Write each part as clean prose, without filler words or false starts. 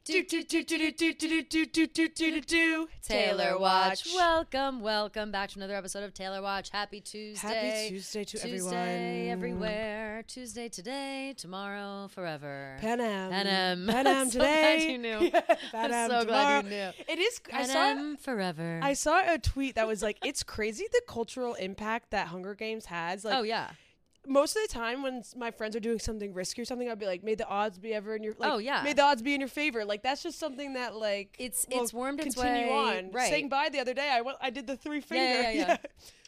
Taylor Watch. Welcome back to another episode of Taylor Watch. Happy Tuesday. Happy Tuesday to everyone. Tuesday everywhere. Tuesday today, tomorrow, forever. Pan Am. Pan Am today. Glad you knew. Pan I'm Am so tomorrow. glad you knew. It is. Pan Am forever. I saw a tweet that was like, it's crazy the cultural impact that Hunger Games has. Like, oh yeah. Most of the time when my friends are doing something risky or something, I'll be like, may the odds be ever in your like, oh yeah, may the odds be in your favor. Like that's just something that like it's wormed its continue way on. right. Saying bye the other day, I did the 3 finger. Yeah.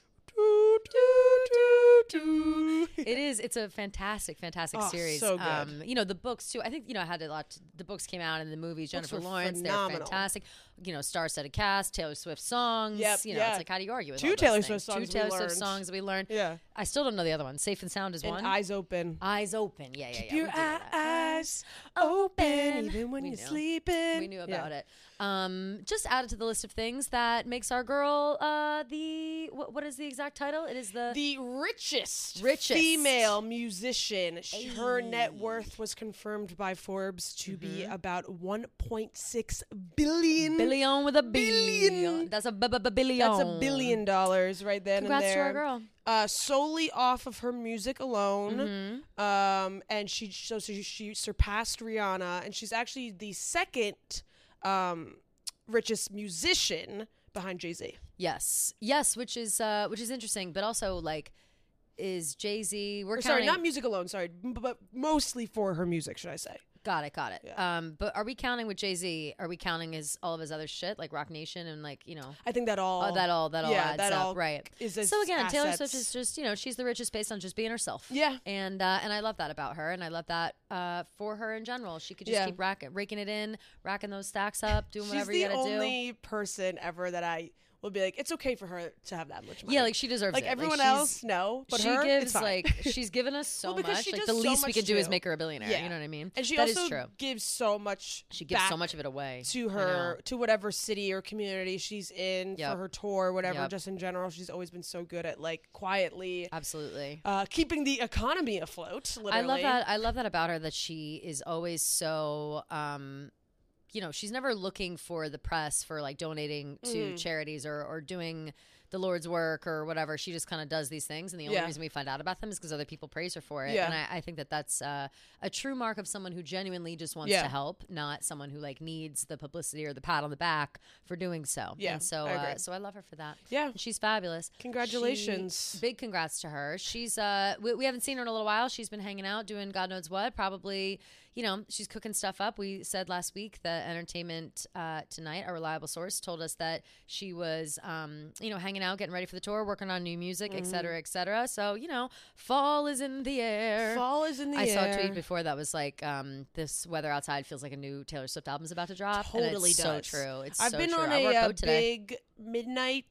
It's a fantastic series. So good. You know, the books too. I think, you know, I had the books came out and the movies, Jennifer Lawrence, phenomenal. they're fantastic. You know, star-studded cast, Taylor Swift songs. Yep, you know, it's like, how do you argue with all Two those Taylor things? Swift songs. Two Taylor Swift songs that we learned. Yeah. I still don't know the other one. Safe and Sound is And one. Eyes Open. Eyes Open. Yeah. Keep your eyes open, even when you're sleeping. We knew about it. Just added to the list of things that makes our girl what is the exact title? It is the richest female musician. Her net worth was confirmed by Forbes to be about $1.6 billion. Billion with a billion. That's a billion. That's $1 billion right then Congrats and there. to our girl. Solely off of her music alone, and she surpassed Rihanna, and she's actually the second richest musician behind Jay-Z. Yes, which is interesting, but also like, is Jay-Z? Sorry, not music alone. Sorry, but mostly for her music, should I say? Got it. Yeah. But are we counting with Jay-Z? Are we counting all of his other shit like Rock Nation and like, you know? I think that all adds up, right? So again, Taylor Swift is just, you know, she's the richest based on just being herself. Yeah. And I love that about her, and I love that for her in general. She could just keep raking it in, racking those stacks up, doing whatever you gotta do. She's the only person ever that I will be like, it's okay for her to have that much money. Yeah, like she deserves like it. Everyone else, no. But she her, gives it's fine. like she's given us so much. Like the least we could do is make her a billionaire. Yeah. You know what I mean? And she that also is true. gives so much. She gives so much of it away to her, to whatever city or community she's in for her tour, whatever. Just in general, she's always been so good at like quietly, absolutely keeping the economy afloat. Literally. I love that about her, that she is always so. You know, she's never looking for the press for like donating to charities or doing the Lord's work or whatever. She just kind of does these things, and the only reason we find out about them is because other people praise her for it. And I think that that's a true mark of someone who genuinely just wants to help, not someone who like needs the publicity or the pat on the back for doing so. Yeah, and so I love her for that. Yeah, and she's fabulous. Congratulations. Big congrats to her. She's we haven't seen her in a little while. She's been hanging out doing God knows what. Probably, you know, she's cooking stuff up. We said last week that Entertainment Tonight, our reliable source, told us that she was, you know, hanging out, getting ready for the tour, working on new music, et cetera, et cetera. So, you know, fall is in the air. Fall is in the air. I saw a tweet before that was like, this weather outside feels like a new Taylor Swift album is about to drop. Totally and it's does. So true. It's I've so been true. on a big Midnight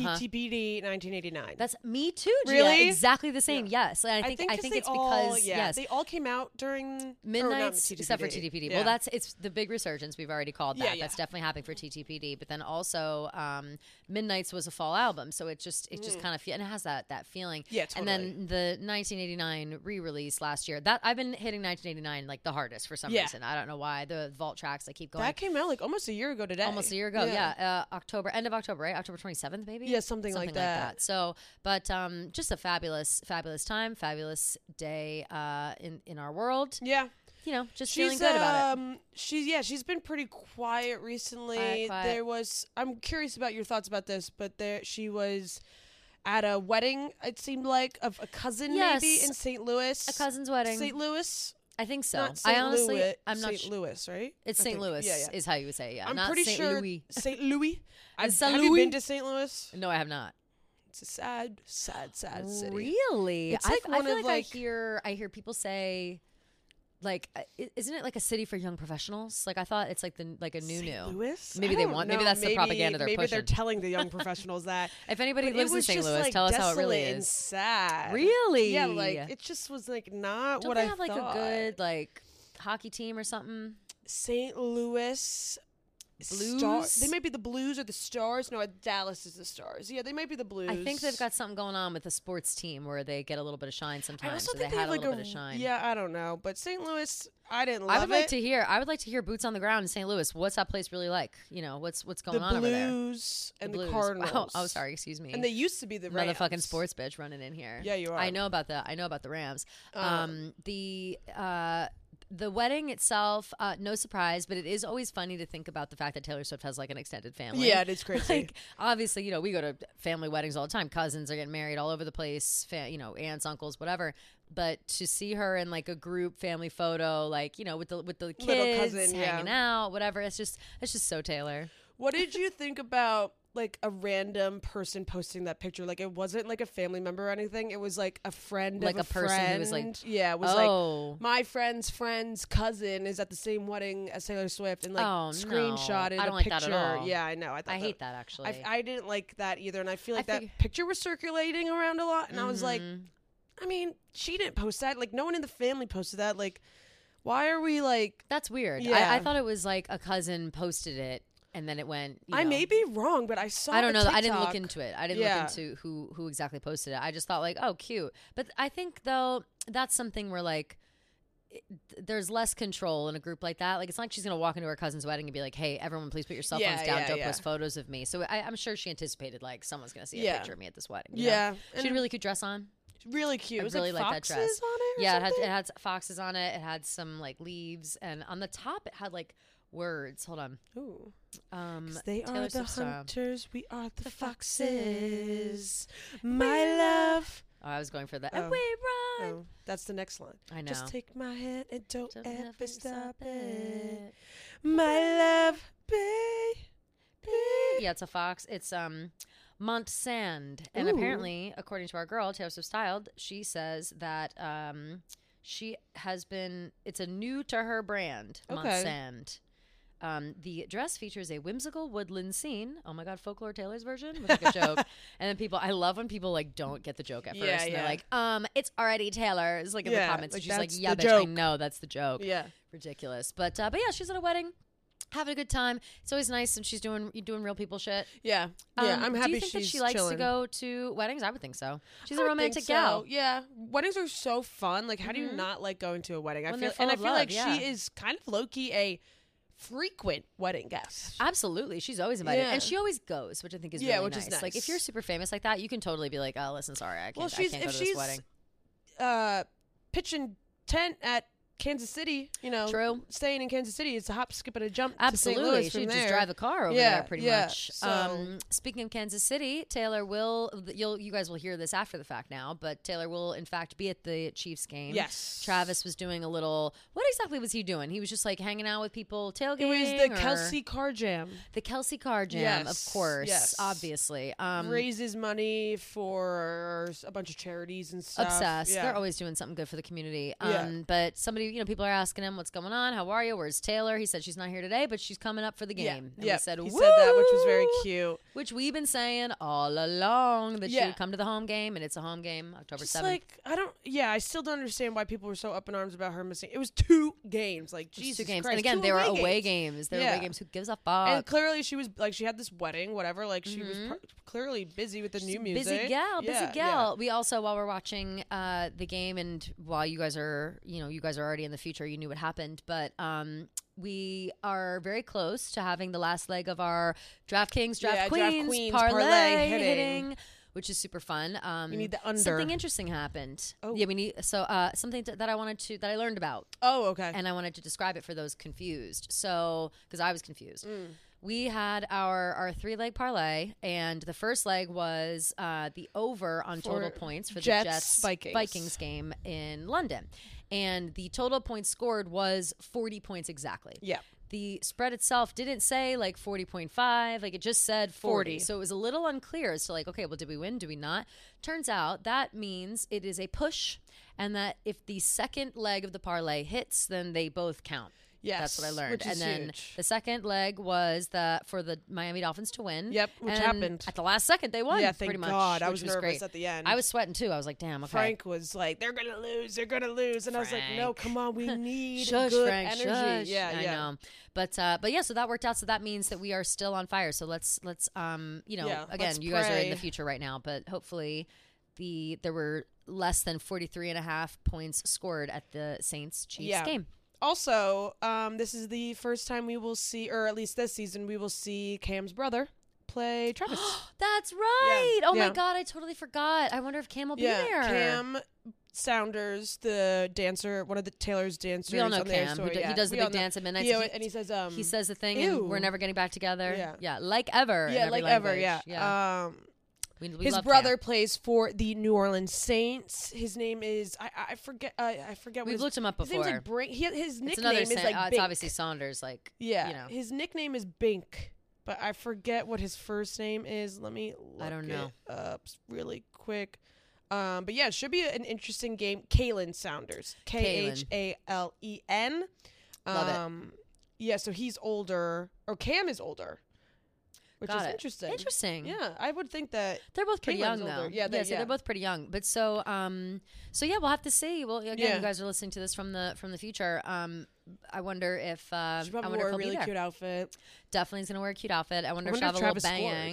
TTPD 1989. That's me too, Gia. Really? Exactly the same. Yeah. Yes. And I think it's because they all came out during Midnights, except for TTPD. Yeah. Well, it's the big resurgence. We've already called that. Yeah. That's definitely happening for TTPD. But then also, Midnights was a fall album, so it just kind of and it has that feeling. Yeah, totally. And then the 1989 re-release last year. That I've been hitting 1989 like the hardest for some reason. I don't know why. The vault tracks I keep going. That came out like almost a year ago today. Almost a year ago. Yeah. End of October, right? October 27th, maybe. Yeah, something like that. So, but just a fabulous time, fabulous day in our world. Yeah. You know, just feeling good about it. She's been pretty quiet recently. Quiet. I'm curious about your thoughts about this, but she was at a wedding, it seemed like, of a cousin maybe in St. Louis. A cousin's wedding. St. Louis? I think so. Not St. I honestly, Louis, I'm not St. Louis, right? It's St. Louis is how you would say it. Yeah, I'm not pretty St. sure Louis. St. Louis. Have Louis? you been to St. Louis? No, I have not. It's a sad city. Really? It's like I feel like I hear people say, like, isn't it like a city for young professionals? Like I thought it's like a new. Louis? Maybe they want. Maybe that's the propaganda they're pushing. Maybe they're telling the young professionals that. If anybody lives in St. Louis, like tell us how it really and is. Sad. Really? Yeah. Like it just was like not Don't what they I have thought. Like a good like hockey team or something? St. Louis. Blues? They might be the Blues or the Stars. No, Dallas is the Stars. Yeah, they might be the Blues. I think they've got something going on with the sports team where they get a little bit of shine sometimes. I also so think they had have a like little bit of shine. Yeah, I don't know, but St. Louis, I didn't love I would like to hear boots on the ground in St. Louis. What's that place really like? You know, what's going on over there? The Blues and the Blues. Cardinals. Oh, sorry, excuse me. And they used to be the Rams. Motherfucking sports bitch running in here. Yeah, you are. I know about the Rams. The wedding itself, no surprise, but it is always funny to think about the fact that Taylor Swift has like an extended family. Yeah, it is crazy. Like, obviously, you know, we go to family weddings all the time. Cousins are getting married all over the place. You know, aunts, uncles, whatever. But to see her in like a group family photo, like, you know, with the kids cousin, hanging out, whatever, it's just so Taylor. What did you think about like a random person posting that picture? Like, it wasn't like a family member or anything. It was like a friend like of a person friend. who was like, yeah, it was like my friend's cousin is at the same wedding as Taylor Swift, and like screenshotted I don't a like picture. that at all. Yeah, I know. I hate that actually. I didn't like that either, and I feel like that picture was circulating around a lot, and I was like, I mean, she didn't post that. Like, no one in the family posted that. Like, why are we like? That's weird. Yeah. I thought it was like a cousin posted it. And then it went. I may be wrong, but I saw. I don't know. TikTok. I didn't look into it. I didn't look into who exactly posted it. I just thought like, oh, cute. But I think though that's something where like there's less control in a group like that. Like, it's not like she's gonna walk into her cousin's wedding and be like, hey, everyone, please put your cell phones down. Don't post photos of me. So I'm sure she anticipated like someone's gonna see a picture of me at this wedding. You know? She had a really cute dress on. Really cute. I it was really like liked that dress. On it yeah, it had foxes on it. It had some like leaves, and on the top it had like words. Hold on. Ooh. 'Cause they Taylor are the Swift's, hunters, we are the foxes. My love. Oh, I was going for that. And we run. Oh, that's the next line. I know. Just take my hand and don't ever stop it. it. My love, baby. Yeah, it's a fox. It's Mont Sand, and apparently, according to our girl Taylor Swift Styled, she says that she has been. It's a new to her brand, Mont Sand. The dress features a whimsical woodland scene. Oh my God, Folklore Taylor's version with like a joke. And then I love when people like don't get the joke at first. And they're like, it's already Taylor's. Like in the comments, like, she's like, yeah, bitch, I know that's the joke. Yeah, ridiculous. But yeah, she's at a wedding, having a good time. It's always nice, and she's doing real people shit. Yeah, I'm happy. Do you think that she likes chilling. to go to weddings? I would think so. She's a romantic gal. Yeah, weddings are so fun. Like, how do you not like going to a wedding? I feel like she is kind of low key a frequent wedding guest. Absolutely. She's always invited. And she always goes, which I think is really which nice. is nice. Like, if you're super famous like that, you can totally be like, oh, listen, sorry, I can't go to this wedding. Pitching tent at Kansas City, you know, staying in Kansas City, it's a hop, skip, and a jump. Absolutely, to St. Louis she from just drive a car over there, pretty much. So. Speaking of Kansas City, Taylor will. You guys will hear this after the fact now, but Taylor will in fact be at the Chiefs game. Yes, Travis was doing a little. What exactly was he doing? He was just like hanging out with people, tailgating. It was the Kelsey Car Jam. The Kelsey Car Jam, of course, obviously. Raises money for a bunch of charities and stuff. Obsessed. They're always doing something good for the community. But somebody, people are asking him, what's going on? How are you? Where's Taylor? He said she's not here today, but she's coming up for the game. And we said, he said that, which was very cute. Which we've been saying all along that she would come to the home game, and it's a home game, October 7th. Like, I still don't understand why people were so up in arms about her missing. It was 2 games. Like, Jesus 2 games. Christ. And again, they were away games. They were away games. Who gives a fuck? And clearly she was, like, she had this wedding, whatever. Like, she was clearly busy with the new music. Busy gal. Yeah. We also, while we're watching the game, and while you guys are already in the future, you knew what happened, but we are very close to having the last leg of our DraftKings Draft Queens parlay hitting, which is super fun. We need the under. Something interesting happened. Oh. Yeah, we need something that I learned about. Oh, okay. And I wanted to describe it for those confused. So, because I was confused. We had our 3-leg parlay, and the first leg was the over on total points for the Jets Vikings game in London. And the total points scored was 40 points exactly. Yeah. The spread itself didn't say like 40.5, like it just said 40. So it was a little unclear as to like, okay, well, did we win? Did we not? Turns out that means it is a push, and that if the second leg of the parlay hits, then they both count. Yes, that's what I learned. which is and then huge. the second leg was for the Miami Dolphins to win. Yep, which and happened at the last second. They won. Yeah, thank pretty much, God. I which was nervous great. at the end. I was sweating too. I was like, damn. Okay. Frank was like, they're gonna lose. They're gonna lose, and I was like, no, come on, we need Shush, good Frank, energy. shush. Yeah, I know. But yeah, so that worked out. So that means that we are still on fire. So let's again, you guys are in the future right now, but hopefully there were less than 43.5 points scored at the Saints Chiefs game. Also, this is the first time we will see, or at least this season, we will see Cam's brother play Travis. That's right. Yeah. Oh my God, I totally forgot. I wonder if Cam will be there. Cam Saunders, the dancer, one of the Taylor's dancers. We all know on Cam. Story. He does the big dance at midnight. And he says, he says the thing, ew. and we're never getting back together. Yeah, like ever. Yeah, in every like ever. language. Yeah. We his love brother Cam. plays for the New Orleans Saints. His name is I forget. I forget. We've looked him up before. His name's like his nickname is like it's Bink. obviously Saunders. Like his nickname is Bink, but I forget what his first name is. Let me look I don't know. it up really quick. But yeah, it should be an interesting game. Kalen Saunders, Khalen. Love it. Yeah, so he's older, or Cam is older. Which is interesting. Interesting. Yeah, I would think that they're both pretty Caitlin's young, though. older. Yeah, they're both pretty young. But so yeah, we'll have to see. Well, again, you guys are listening to this from the future. I wonder if she probably wore a really cute outfit. Definitely is gonna wear a cute outfit. I wonder if she'll have a little bang.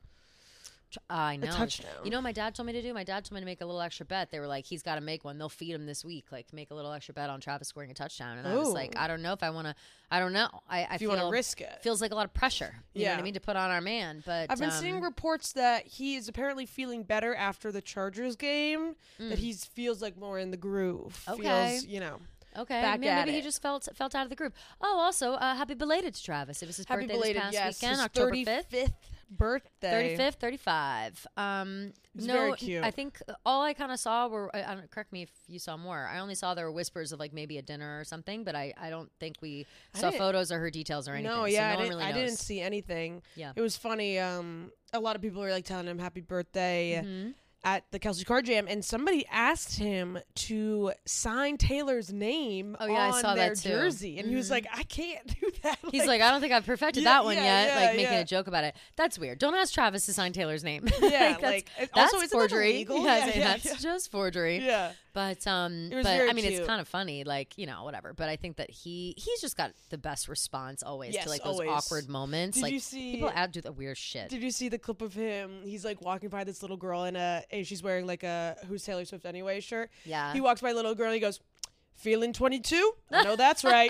I know. A touchdown. You know what my dad told me to do? My dad told me to make a little extra bet. They were like, he's got to make one. They'll feed him this week. Like, make a little extra bet on Travis scoring a touchdown. And I was like, I don't know if I want to. I don't know. I feel want to risk it. Feels like a lot of pressure. You know what I mean? To put on our man. But I've been seeing reports that he is apparently feeling better after the Chargers game. That he feels like more in the groove. Okay. Feels, Okay, maybe he just felt out of the groove. Oh, also, happy belated to Travis. It was his birthday this past weekend, October 5th. Birthday. 35th, 35. It's very cute. I think all I kind of saw were, correct me if you saw more, I only saw there were whispers of like maybe a dinner or something, but I don't think we saw photos or her details or anything. No, yeah, so I didn't see anything. Yeah. It was funny. A lot of people were like telling him happy birthday. At the Kelsey Car Jam, and somebody asked him to sign Taylor's name on I saw their that too. jersey, and he was like, "I can't do that." He's like, "I don't think I've perfected that one yet." Yeah, like making a joke about it. That's weird. Don't ask Travis to sign Taylor's name. Yeah, that's also, forgery. Illegal? That's just forgery. Yeah, but I mean, it's kind of funny, like whatever. But I think that he's just got the best response always to like those awkward moments. Did like you see, people do the weird shit. Did you see the clip of him? He's like walking by this little girl and she's wearing like a Who's Taylor Swift Anyway shirt. Yeah. He walks by a little girl and he goes, "Feeling 22? I know that's right."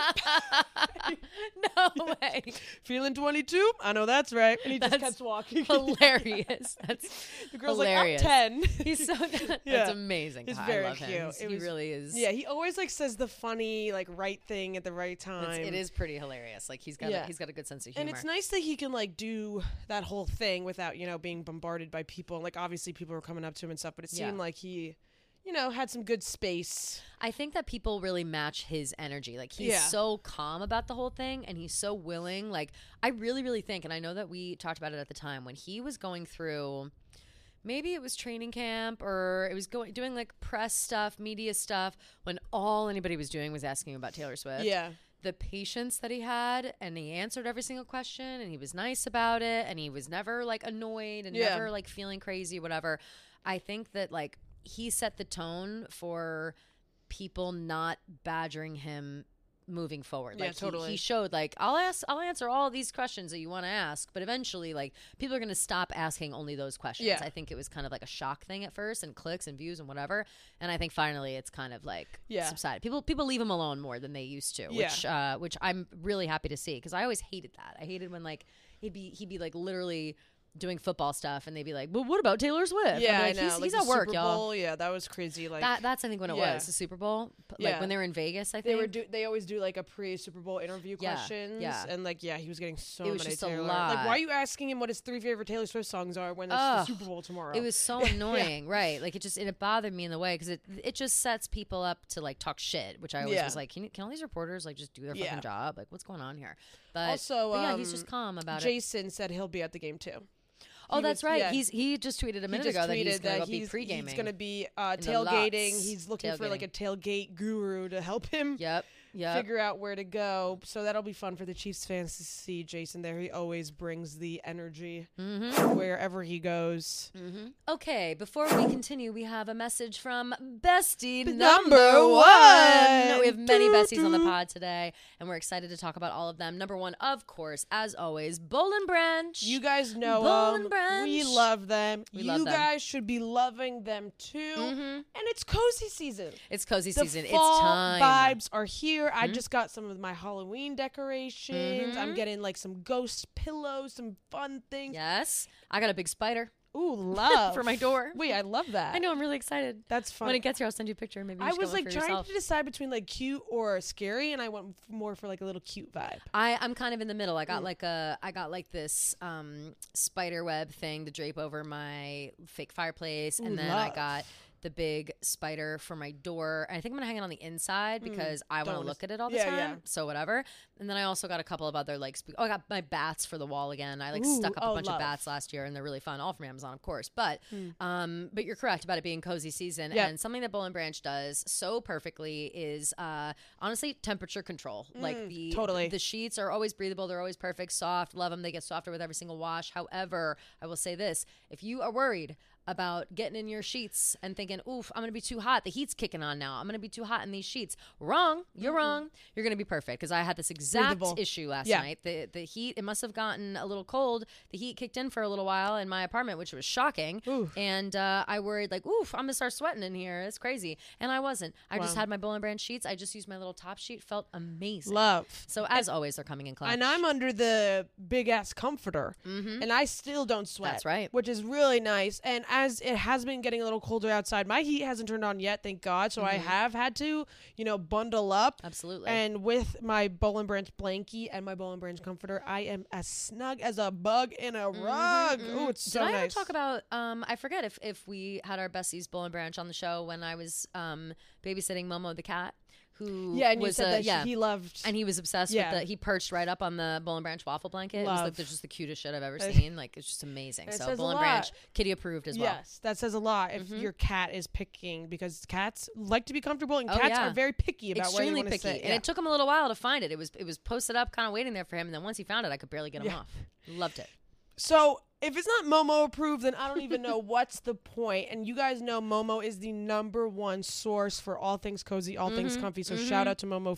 No way. "Feeling 22? I know that's right." And he just kept walking. Hilarious. That's the girl's hilarious. like, "I'm 10." He's so That's amazing. It's I very love cute. Him. He really is. Yeah, he always like says the funny like right thing at the right time. It is pretty hilarious. Like he's got a good sense of humor. And it's nice that he can like do that whole thing without, being bombarded by people. Like obviously people were coming up to him and stuff, but it seemed like he had some good space. I think that people really match his energy. Like he's so calm about the whole thing, and he's so willing. Like I really, really think, and I know that we talked about it at the time when he was going through, maybe it was training camp or it was doing like press stuff, media stuff, when all anybody was doing was asking him about Taylor Swift. Yeah. The patience that he had, and he answered every single question, and he was nice about it, and he was never like annoyed and never like feeling crazy, whatever. I think that like he set the tone for people not badgering him moving forward. Like totally. He showed like, I'll answer all of these questions that you want to ask, but eventually like people are going to stop asking only those questions. Yeah. I think it was kind of like a shock thing at first, and clicks and views and whatever. And I think finally it's kind of like subsided. People leave him alone more than they used to, which I'm really happy to see, because I always hated that. I hated when like he'd be like literally doing football stuff, and they'd be like, "Well, what about Taylor Swift?" Yeah, like, I know. He's at work, Super y'all. Bowl, yeah, that was crazy. Like that's I think when it was the Super Bowl, like when they were in Vegas. I think they always do like a pre-Super Bowl interview questions, and like he was getting so many. It was just Taylor. a lot. Like, why are you asking him what his 3 favorite Taylor Swift songs are when it's the Super Bowl tomorrow? It was so annoying, right? Like it bothered me in the way, because it just sets people up to like talk shit, which I always was like, can all these reporters like just do their fucking job? Like, what's going on here? But also, yeah, he's just calm about Jason said he'll be at the game too. Oh, that's right. Yeah. He just tweeted a minute ago that he's going to be pre-gaming. He's going to be tailgating. He's looking for like a tailgate guru to help him. Yep. figure out where to go. So that'll be fun for the Chiefs fans to see Jason there. He always brings the energy wherever he goes. Okay, before we continue, we have a message from Bestie number one. We have many besties on the pod today, and we're excited to talk about all of them. Number one, of course, as always, Boll and Branch. You guys know them. We love them. You guys should be loving them too. And it's cozy season. It's cozy season. Fall it's time. Vibes are here. I just got some of my Halloween decorations. I'm getting like some ghost pillows, some fun things. Yes. I got a big spider. Ooh, love. For my door. Wait, I love that. I know, I'm really excited. That's fun. When it gets here, I'll send you a picture. Maybe I was like trying to decide between like cute or scary, and I went more for like a little cute vibe. I'm kind of in the middle. I got like this spider web thing to drape over my fake fireplace, and then I got the big spider for my door. And I think I'm gonna hang it on the inside because I want to look at it all the time. Yeah. So whatever. And then I also got a couple of other like I got my bats for the wall again. I like stuck up a bunch of bats last year, and they're really fun, all from Amazon, of course. But you're correct about it being cozy season. Yep. And something that Boll and Branch does so perfectly is honestly temperature control. Like the sheets are always breathable. They're always perfect, soft. Love them. They get softer with every single wash. However, I will say this: if you are worried about getting in your sheets and thinking, oof, I'm going to be too hot. The heat's kicking on now. I'm going to be too hot in these sheets. Wrong. You're wrong. You're going to be perfect. Because I had this exact issue last night. The heat, it must have gotten a little cold. The heat kicked in for a little while in my apartment, which was shocking. Oof. And I worried like, oof, I'm going to start sweating in here. It's crazy. And I wasn't. I just had my Boll and Branch sheets. I just used my little top sheet. Felt amazing. Love. So as always, they're coming in clutch. And I'm under the big ass comforter. And I still don't sweat. That's right. Which is really nice. And as it has been getting a little colder outside, my heat hasn't turned on yet, thank God. So I have had to, bundle up. Absolutely. And with my Boll and Branch blankie and my Boll and Branch comforter, I am as snug as a bug in a rug. Oh, it's so nice. Did I ever talk about, I forget if we had our besties Boll and Branch on the show when I was babysitting Momo the cat. And you said that he loved, and he was obsessed with he perched right up on the Boll and Branch waffle blanket. It was like just the cutest shit I've ever seen. Like it's just amazing. So Boll and Branch, kitty approved as well. Yes, that says a lot if your cat is picking, because cats like to be comfortable, and cats are very picky about where they want to sit. And it took him a little while to find it. It was posted up, kind of waiting there for him, and then once he found it, I could barely get him off. Loved it. So if it's not Momo approved, then I don't even know what's the point. And you guys know Momo is the #1 source for all things cozy, all things comfy. So shout out to Momo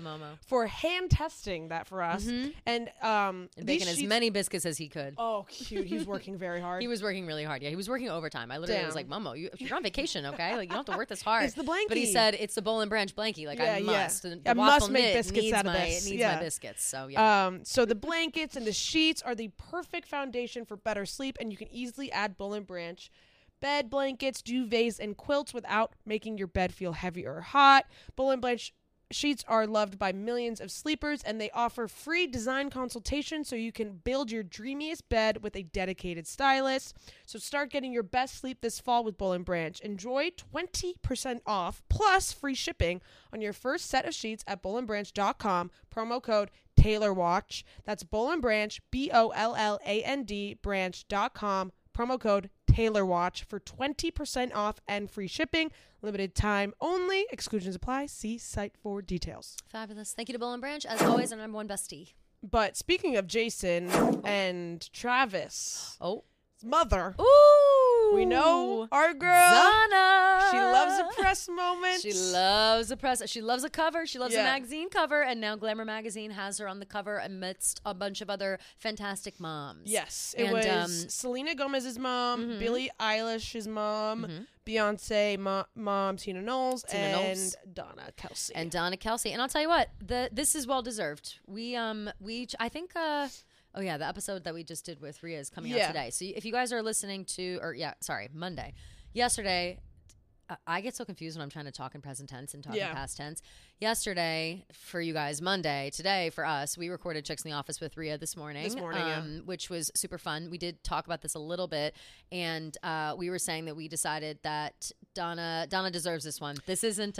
for hand testing that for us. And baking as many biscuits as he could. Oh, cute. He's working very hard. He was working really hard. Yeah, he was working overtime. I literally was like, Momo, you're on vacation, okay? Like you don't have to work this hard. It's the blankie. But he said it's the Boll and Branch blankie. Like I must. I must make biscuits out of this. It needs my biscuits. So so the blankets and the sheets are the perfect foundation for better sleep, and you can easily add Boll and Branch bed blankets, duvets, and quilts without making your bed feel heavy or hot. Boll and Branch sheets are loved by millions of sleepers, and they offer free design consultation so you can build your dreamiest bed with a dedicated stylist. So start getting your best sleep this fall with Boll and Branch. Enjoy 20% off plus free shipping on your first set of sheets at bollandbranch.com. Promo code TaylorWatch. That's Boll and Branch, BOLLAND branch.com. Promo code TaylorWatch for 20% off and free shipping. Limited time only. Exclusions apply. See site for details. Fabulous. Thank you to Boll and Branch, as always, our #1 bestie. But speaking of Jason and Travis, mother. Ooh, we know our girl Donna. She loves a press moment. She loves a press. She loves a cover. She loves a magazine cover, and now Glamour magazine has her on the cover amidst a bunch of other fantastic moms. Yes, it was Selena Gomez's mom, Billie Eilish's mom, Beyonce mom, Tina Knowles, and Donna Kelce. And I'll tell you what, this is well deserved. I think. Oh, yeah, the episode that we just did with Rhea is coming out today. So if you guys are listening to, Monday. Yesterday, I get so confused when I'm trying to talk in present tense and talk in past tense. Yesterday, for you guys, Monday. Today, for us, we recorded Chicks in the Office with Rhea this morning, which was super fun. We did talk about this a little bit, and we were saying that we decided that Donna deserves this one. This isn't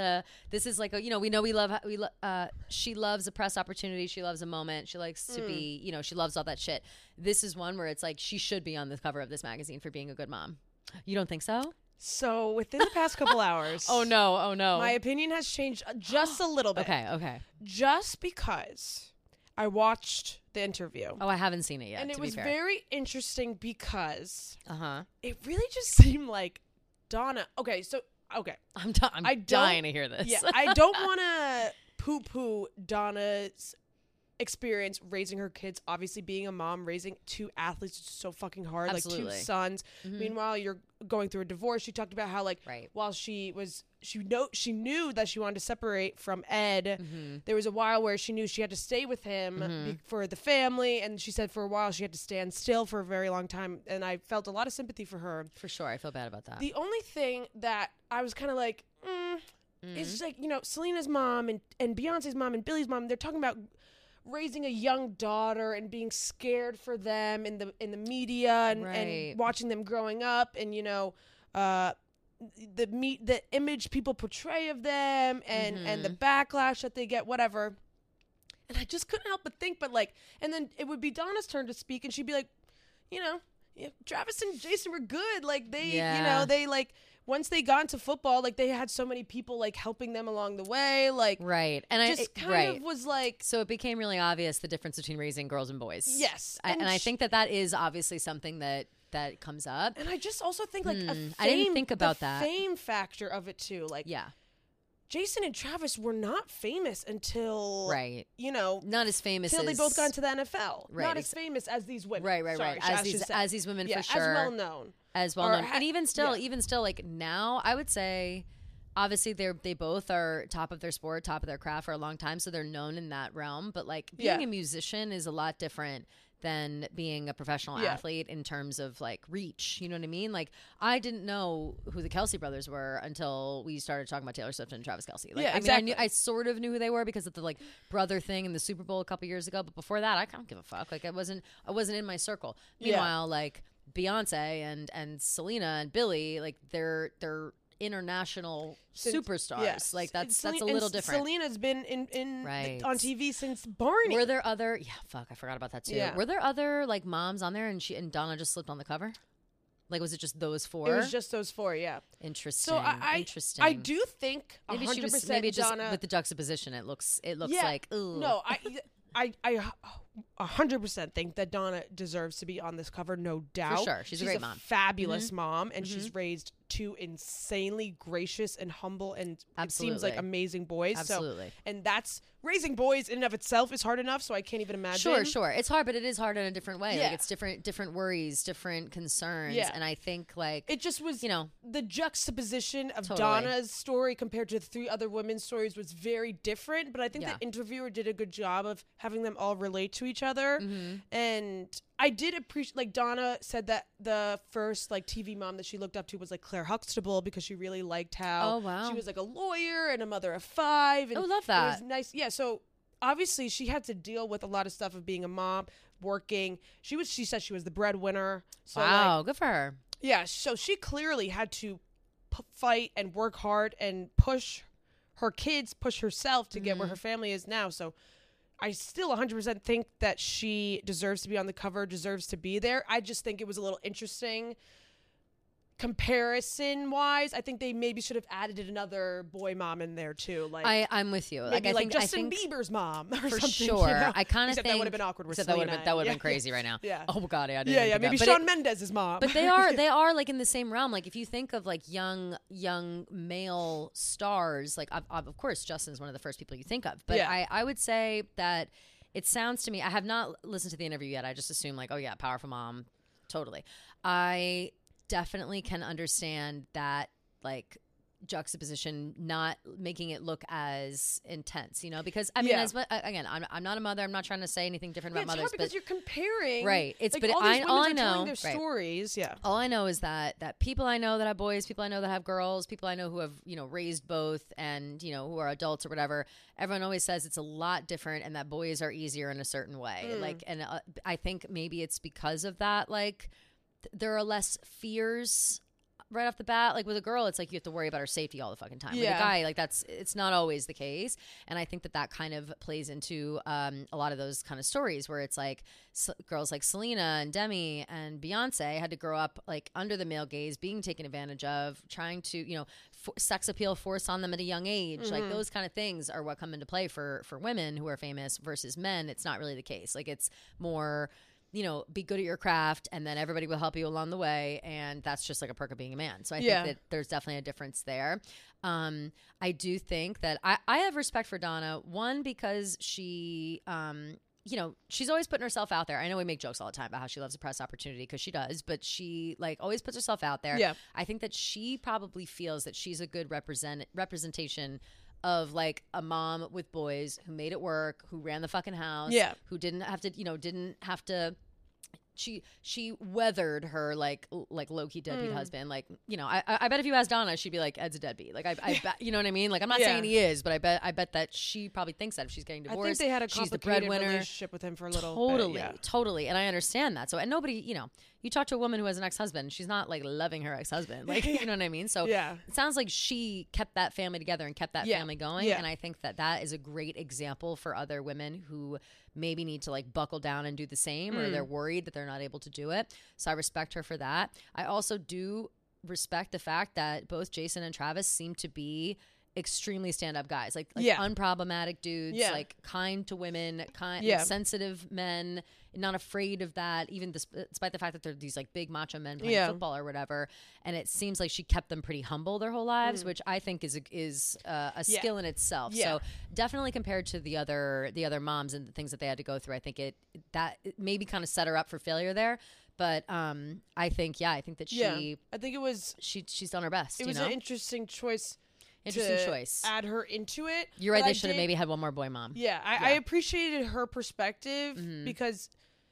she loves a press opportunity. She loves a moment. She likes to be, she loves all that shit. This is one where it's like she should be on the cover of this magazine for being a good mom. You don't think so? So within the past couple hours, Oh no. my opinion has changed just a little bit. Okay. Just because I watched the interview. Oh, I haven't seen it yet. And it was very interesting because it really just seemed like Donna. Okay. I'm dying to hear this. Yeah, I don't want to poo-poo Donna's experience raising her kids. Obviously, being a mom, raising two athletes is so fucking hard. Absolutely. Like two sons. Meanwhile, you're going through a divorce. She talked about how while she knew that she wanted to separate from Ed. There was a while where she knew she had to stay with him for the family, and she said for a while she had to stand still for a very long time. And I felt a lot of sympathy for her. For sure, I feel bad about that. The only thing that I was kind of like, it's just like, Selena's mom and Beyonce's mom and Billy's mom. They're talking about raising a young daughter and being scared for them in the media and watching them growing up, and the image people portray of them and the backlash that they get, whatever. And I just couldn't help but think, and then it would be Donna's turn to speak, and she'd be like, Travis and Jason were good. Like they once they got into football, they had so many people helping them along the way. Right. And of was so it became really obvious the difference between raising girls and boys. Yes. And I think that is obviously something that comes up. And I just also think I didn't think about that. Fame factor of it too. Jason and Travis were not famous until not as famous until as they both got into the NFL. Right. Not as famous as these women. Right. As these women, for sure. As well known. And even still, now, I would say, obviously they both are top of their sport, top of their craft for a long time, so they're known in that realm. But being a musician is a lot different than being a professional athlete in terms of reach. You know what I mean? I didn't know who the Kelce brothers were until we started talking about Taylor Swift and Travis Kelce. Exactly. I sort of knew who they were because of the brother thing in the Super Bowl a couple years ago. But before that, I don't give a fuck. I wasn't in my circle. Meanwhile, Beyonce and Selena and Billy, they're international superstars. Yes. That's a little different. Selena's been on TV since Barney. Were there other? Yeah, fuck, I forgot about that too. Yeah. Were there other moms on there and Donna just slipped on the cover? Was it just those four? It was just those four. Yeah. Interesting. So interesting. I do think maybe 100% she was maybe just Donna, with the juxtaposition. It looks like ooh. No, I 100% think that Donna deserves to be on this cover, no doubt. For sure. She's a great mom. Fabulous mom, and she's raised two insanely gracious and humble and it seems like amazing boys. Absolutely. So, and that's raising boys in and of itself is hard enough, so I can't even imagine. Sure. It's hard, but it is hard in a different way. Yeah. It's different worries, different concerns. Yeah. And I think it just was, the juxtaposition of totally. Donna's story compared to the three other women's stories was very different, but I think the interviewer did a good job of having them all relate to each other. And I did appreciate, Donna said that the first TV mom that she looked up to was Claire Huxtable because she really liked how she was a lawyer and a mother of five. And love that. It was nice. Yeah. So obviously she had to deal with a lot of stuff of being a mom, working. She said she was the breadwinner. So wow, good for her. Yeah. So she clearly had to fight and work hard and push her kids, push herself to get where her family is now. So I still 100% think that she deserves to be on the cover, deserves to be there. I just think it was a little interesting comparison-wise. I think they maybe should have added another boy mom in there too. I'm with you. Maybe Justin Bieber's mom or for something. sure. I kind of think that would have been awkward. That would have been crazy right now. Yeah. Oh god, I didn't. Yeah. Maybe Shawn Mendes' mom. But they are in the same realm. If you think of young male stars, of course Justin's one of the first people you think of. But I would say that it sounds to me. I have not listened to the interview yet. I just assume powerful mom, totally. I definitely can understand that juxtaposition, not making it look as intense, because I mean, again, I'm not a mother. I'm not trying to say anything different about mothers, because you're comparing, right? It's but all I know. Their stories, All I know is that people I know that have boys, people I know that have girls, people I know who have raised both, and who are adults or whatever. Everyone always says it's a lot different, and that boys are easier in a certain way. And I think maybe it's because of that. There are less fears right off the bat. Like with a girl, it's like you have to worry about her safety all the fucking time. Yeah. With a guy, like it's not always the case. And I think that kind of plays into a lot of those kind of stories where it's like girls like Selena and Demi and Beyonce had to grow up like under the male gaze, being taken advantage of, trying to, you know, sex appeal forced on them at a young age. Like those kind of things are what come into play for women who are famous versus men. It's not really the case. Like it's more, you know, be good at your craft and then everybody will help you along the way. And that's just like a perk of being a man. So I think that there's definitely a difference there. I do think that I have respect for Donna, one, because she, you know, she's always putting herself out there. I know we make jokes all the time about how she loves a press opportunity because she does, but she like always puts herself out there. Yeah. I think that she probably feels that she's a good representation of like a mom with boys who made it work, who ran the fucking house, who didn't have to, she weathered her like low-key deadbeat husband. Like, you know, I bet if you asked Donna, she'd be like, Ed's a deadbeat. Like I bet, you know what I mean? Like I'm not saying he is, but I bet that she probably thinks that if she's getting divorced, I think they had a she's the complicated breadwinner relationship with him for a little bit. Totally. And I understand that. So, and nobody, you know, you talk to a woman who has an ex-husband, she's not like loving her ex-husband. Like, you know what I mean? So it sounds like she kept that family together and kept that family going. And I think that is a great example for other women who maybe need to like buckle down and do the same, or they're worried that they're not able to do it. So I respect her for that. I also do respect the fact that both Jason and Travis seem to be extremely stand-up guys, like unproblematic dudes, like kind to women, sensitive men, not afraid of that, even despite the fact that they're these like big macho men playing football or whatever. And it seems like she kept them pretty humble their whole lives, which I think is a skill in itself. So definitely compared to the other moms and the things that they had to go through, I think it maybe kind of set her up for failure there. But I think that she's done her best. It was an interesting choice. Choice. Add her into it. You're right. They should have maybe had one more boy mom. I appreciated her perspective because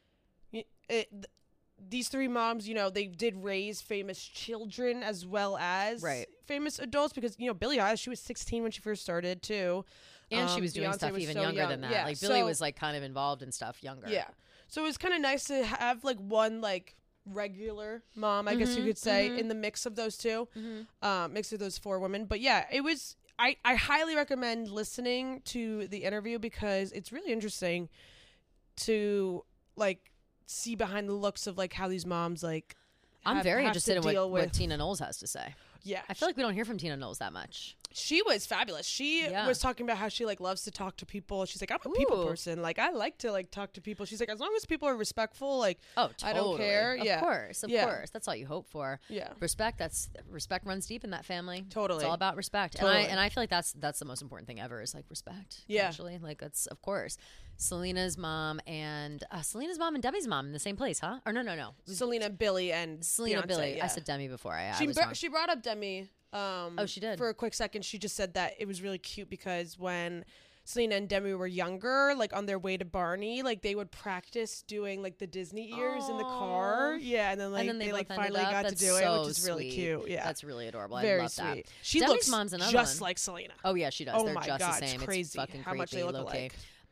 these three moms, you know, they did raise famous children as well as famous adults, because, you know, Billie Eilish, she was 16 when she first started too. And she was doing stuff even younger than that. Like Billie was like kind of involved in stuff younger. Yeah. So it was kind of nice to have like one like regular mom, I guess you could say, in the mix of those two, mix of those four women. But yeah, it was, I highly recommend listening to the interview because it's really interesting to like see behind the looks of like how these moms like I'm very interested in what Tina Knowles has to say. Yeah. I feel like we don't hear from Tina Knowles that much. She was fabulous. She was talking about how she like loves to talk to people. She's like, I'm a people person. Like I like to like talk to people. She's like, as long as people are respectful, like I don't care. Of course. That's all you hope for. Yeah. Respect runs deep in that family. Totally. It's all about respect. Totally. And I feel like that's the most important thing ever is like respect. Yeah. Actually. Like that's of course. Selina's mom and Demi's mom in the same place, huh? Or no. Selena, Billie, and Selena, Beyonce, Billie. I said Demi before. She brought up Demi. She did. For a quick second, she just said that it was really cute because when Selena and Demi were younger, like on their way to Barney, like they would practice doing like the Disney ears in the car. Yeah, and then they like finally got to do it, which is really cute. Yeah, that's really adorable. Very I love sweet. That. She Demi's looks mom's another just one. like Selena. Oh yeah, she does. Oh They're my just God, the same. It's crazy It's fucking how much they look alike.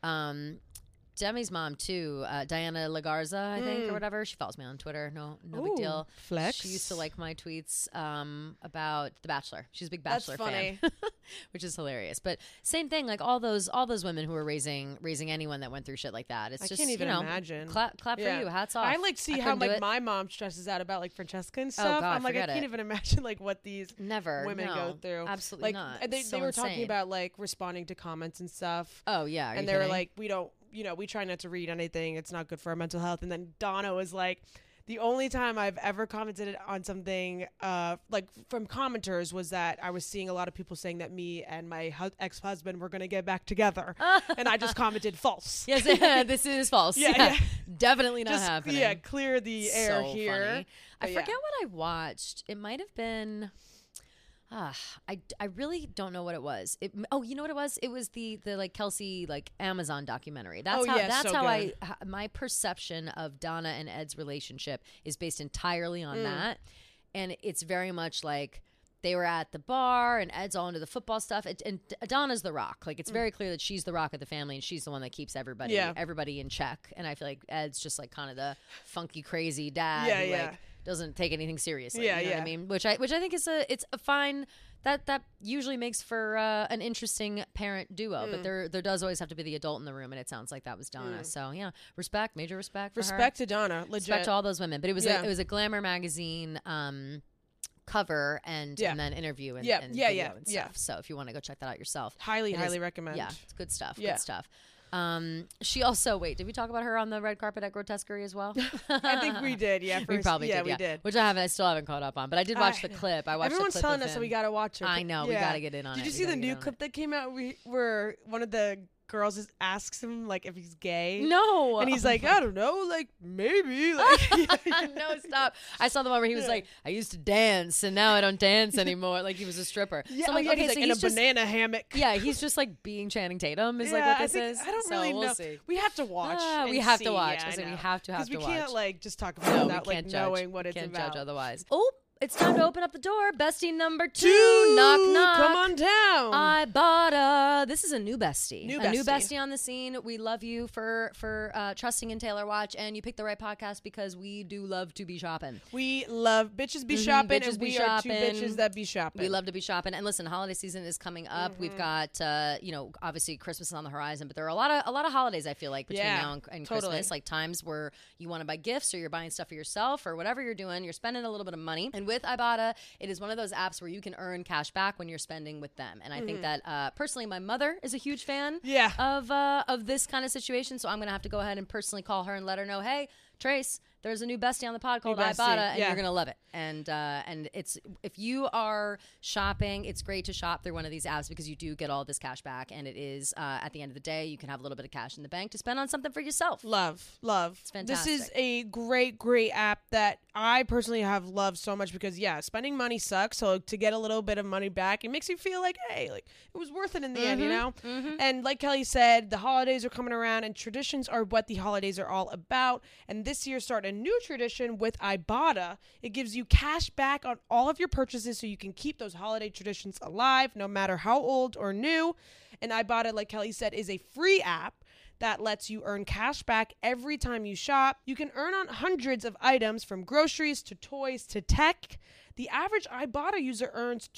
Demi's mom too, Diana Lagarza, I think, or whatever. She follows me on Twitter. No big deal. Flex. She used to like my tweets about The Bachelor. She's a big Bachelor fan, which is hilarious. But same thing, like all those women who are raising anyone that went through shit like that. It's I just can't even imagine. Clap for you. Hats off. I like see how like my mom stresses out about like Francesca and stuff. Oh God, I'm like I can't even imagine like what these women go through. Absolutely like, not. They were talking about like responding to comments and stuff. Oh yeah, and they were like, we try not to read anything. It's not good for our mental health. And then Donna was like, the only time I've ever commented on something like from commenters was that I was seeing a lot of people saying that me and my ex-husband were going to get back together. And I just commented false. Yes, this is false. Yeah. Definitely not happening. Yeah, clear the air here. Funny. I forget what I watched. It might have been... I really don't know what it was. You know what it was? It was the like Kelsey like Amazon documentary. That's how my perception of Donna and Ed's relationship is based entirely on that. And it's very much like they were at the bar and Ed's all into the football stuff. And Donna's the rock. Like it's very clear that she's the rock of the family and she's the one that keeps everybody in check. And I feel like Ed's just like kind of the funky, crazy dad who like doesn't take anything seriously. Yeah, you know what I mean? Which I think it's a fine. That usually makes for an interesting parent duo, but there does always have to be the adult in the room, and it sounds like that was Donna. So yeah, major respect for her. To Donna, legit. Respect to all those women. But it was a Glamour magazine cover and then interview and video and stuff. So if you want to go check that out yourself, highly recommend. Yeah, it's good stuff. Good stuff. She also did we talk about her on the red carpet at Grotesquerie as well? I think we did. Yeah, we probably did. We did. Which I still haven't caught up on, but I did watch the clip. I watched. Everyone's the clip telling us that we gotta watch her. I know we gotta get in on it. Did you see the new clip that came out? Where one of the girls just asks him like if he's gay. No, and he's like, I don't know, like maybe. Like, no, stop. I saw the one where he was like, I used to dance and now I don't dance anymore. Like he was a stripper. Yeah, so I'm like, okay, he's so like in a just, banana hammock. Yeah, he's just like being Channing Tatum is like what this is. I don't really know. We'll see. We have to watch. We have to watch. Yeah, I said we have to watch. Because we can't like just talk about it without like knowing what it's about. Can't judge otherwise. Oh. It's time to open up the door. Bestie number 2. Knock, knock. Come on down. Ibotta. This is a new bestie. New bestie on the scene. We love you for trusting in Taylor Watch. And you picked the right podcast because we do love to be shopping. We love bitches be shopping. Bitches and be we shopping. are 2 bitches that be shopping. We love to be shopping. And listen, holiday season is coming up. We've got, obviously Christmas is on the horizon. But there are a lot of holidays, I feel like, between now and Christmas. Like times where you want to buy gifts or you're buying stuff for yourself or whatever you're doing. You're spending a little bit of money. And with Ibotta, it is one of those apps where you can earn cash back when you're spending with them. And I think that personally, my mother is a huge fan of this kind of situation. So I'm going to have to go ahead and personally call her and let her know, hey, Trace, there's a new bestie on the pod called Ibotta, and you're gonna love it. And it's if you are shopping, it's great to shop through one of these apps because you do get all this cash back, and it is at the end of the day you can have a little bit of cash in the bank to spend on something for yourself. Love. It's fantastic. This is a great app that I personally have loved so much because spending money sucks. So to get a little bit of money back, it makes you feel like, hey, like it was worth it in the end, you know. And like Kelly said, the holidays are coming around, and traditions are what the holidays are all about. And this year, start a new tradition with Ibotta. It gives you cash back on all of your purchases so you can keep those holiday traditions alive no matter how old or new. And Ibotta, like Kelly said, is a free app that lets you earn cash back every time you shop. You can earn on hundreds of items from groceries to toys to tech. The average Ibotta user earns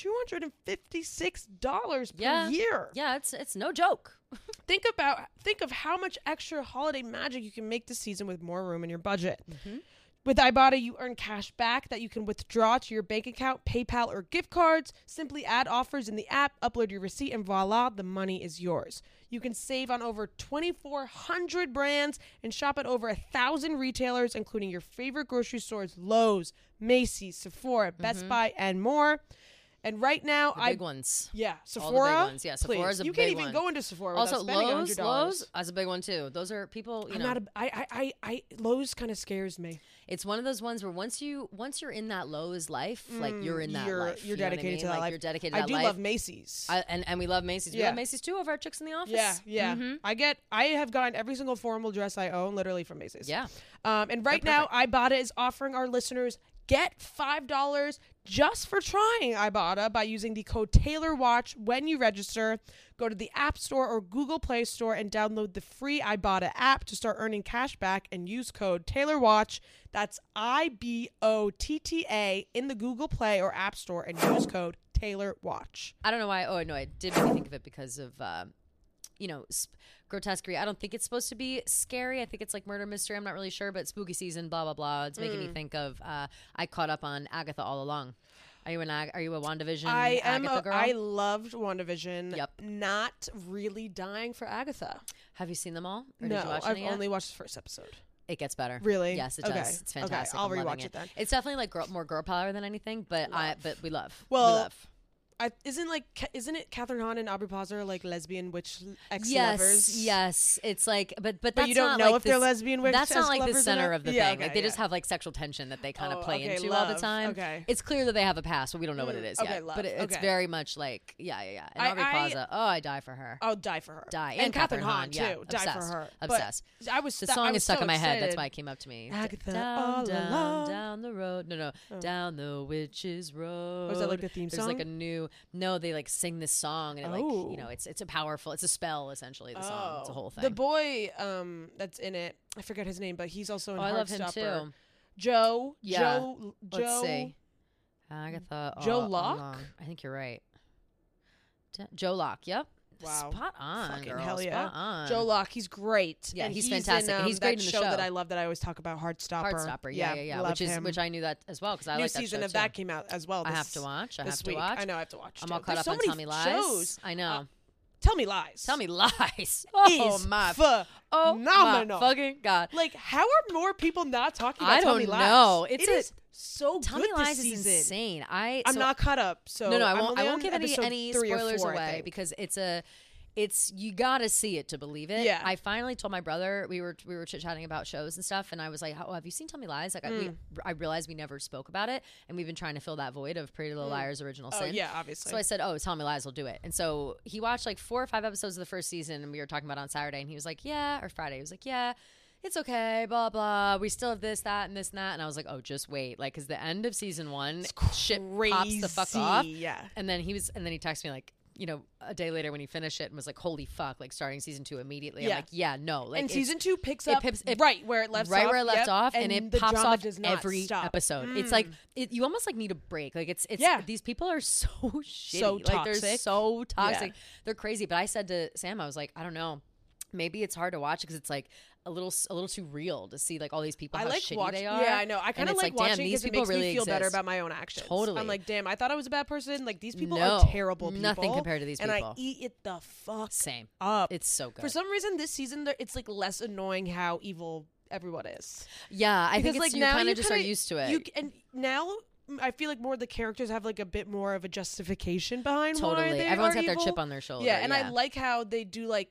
$256 per year. Yeah, it's no joke. Think of how much extra holiday magic you can make this season with more room in your budget. With Ibotta, you earn cash back that you can withdraw to your bank account, PayPal, or gift cards. Simply add offers in the app, upload your receipt, and voila, the money is yours. You can save on over 2,400 brands and shop at over 1,000 retailers, including your favorite grocery stores, Lowe's, Macy's, Sephora, Best Buy, and more. And right now, the big ones. Yeah, Sephora. All the big ones. Yeah, Sephora's a big one. You can't even go into Sephora also, without spending $100. Lowe's is a big one too. Those are people. Lowe's kind of scares me. It's one of those ones where once you're in that Lowe's life, like you're in that life. You're dedicated to that life. You're dedicated to that life. I do love Macy's. And we love Macy's. We love Macy's too over at Chicks in the Office. Yeah. I have gotten every single formal dress I own literally from Macy's. Yeah. And right now, Ibotta is offering our listeners get $5 just for trying Ibotta by using the code TaylorWatch when you register. Go to the App Store or Google Play Store and download the free Ibotta app to start earning cash back and use code TaylorWatch. That's IBOTTA in the Google Play or App Store and use code TaylorWatch. I don't know why. Oh, no, I did make me think of it because of, Grotesquerie. I don't think it's supposed to be scary. I think it's like murder mystery. I'm not really sure, but spooky season, blah, blah, blah. It's making me think of, I caught up on Agatha all along. Are you a WandaVision Agatha girl? I loved WandaVision. Yep. Not really dying for Agatha. Have you seen them all? Or did you watch I've only watched the first episode. It gets better. Really? Yes, it does. It's fantastic. Okay, I'll rewatch it then. It's definitely like more girl power than anything, but we love. Well, we love. Isn't it Catherine Hahn and Aubrey Plaza are like lesbian witch ex-lovers? Yes. It's like, but that's you don't not know like if they're lesbian witch ex-lovers. That's not like the ex-lovers center of the thing. Okay, like they just have like sexual tension that they kind of play into love. all the time. Okay. It's clear that they have a past, but we don't know what it is yet. Love. But it's very much like, yeah. And Aubrey Plaza, I die for her. I'll die for her. And Catherine Hahn too. Yeah, die for her. Obsessed. The song is stuck so in my head. excited. That's why it came up to me. Agatha, down the road. No. Down the witch's road. Was that like the theme song? There's like a new. No, they like sing this song and it's a powerful. It's a spell essentially. The song. It's a whole thing. The boy that's in it, I forget his name, but he's also in Heartstopper. I love him too. Joe. Yeah. Joe. Let's see. Agatha. Joe Locke? I think you're right. Joe Locke. Yep. Wow. Spot on, Fucking girl. hell yeah. Spot on. Joe Locke, he's great. Yeah, And he's in, fantastic. And he's that great in the show. that I love that I always talk about, Heartstopper. Heartstopper. Yeah. Love him. Which I knew that as well because I New like that season show of too. that came out as well. I have to watch. this week. I know I have to watch. I'm too. all caught There's up so on many Tell Me Lies. shows. I know. Tell Me Lies. Tell Me Lies. Oh my. Phenomenal. My fucking God. Like, how are more people not talking about I Tell don't Me Lies? know. It is so Tell good Me Lies this is season. insane. I'm So not caught up, so no, I I'm won't. only I on won't give episode any 3 or spoilers 4, I away think. because it's you gotta see it to believe it. Yeah. I finally told my brother we were chit chatting about shows and stuff, and I was like, "Oh, have you seen Tell Me Lies?" Like I realized we never spoke about it, and we've been trying to fill that void of Pretty Little Liars Original Oh Sin. yeah, obviously. So I said, "Oh, Tell Me Lies will do it." And so he watched like 4 or 5 episodes of the first season, and we were talking about it on Saturday, and he was like, "Yeah," or Friday. He was like, "Yeah, it's okay, blah blah. We still have this, that, and this and that." And I was like, "Oh, just wait, like, because the end of season 1, shit pops the fuck off." Yeah. And then he texted me like, a day later when he finished it and was like, "Holy fuck!" Like starting season 2 immediately. Yeah. I'm like, "Yeah, no." Like And season 2 picks it up pips- it- right where it left off. right where it left yep. off, and it the pops drama off does not every stop. episode. It's like you almost like need a break. Like it's Yeah. these people are so shitty. So like they're toxic. so toxic. Yeah. They're crazy. But I said to Sam, I was like, I don't know. Maybe it's hard to watch because it's like a little too real to see like all these people I how like shitty watching. they are. Yeah, I know. I kind of it's like like, damn, watching these because it people makes really me feel better exist. about my own actions. Totally. I'm like, damn, I thought I was a bad person. Like these people No, are terrible people. nothing compared to these And I people. eat it the fuck Same. up. It's so good. For some reason, this season it's like less annoying how evil everyone is. Yeah, I think Because, it's like, you now kind you of just are kinda- used to it. And now I feel like more of the characters have like a bit more of a justification behind why Totally. they Everyone's are got their evil. chip on their shoulder. Yeah, and I like how they do like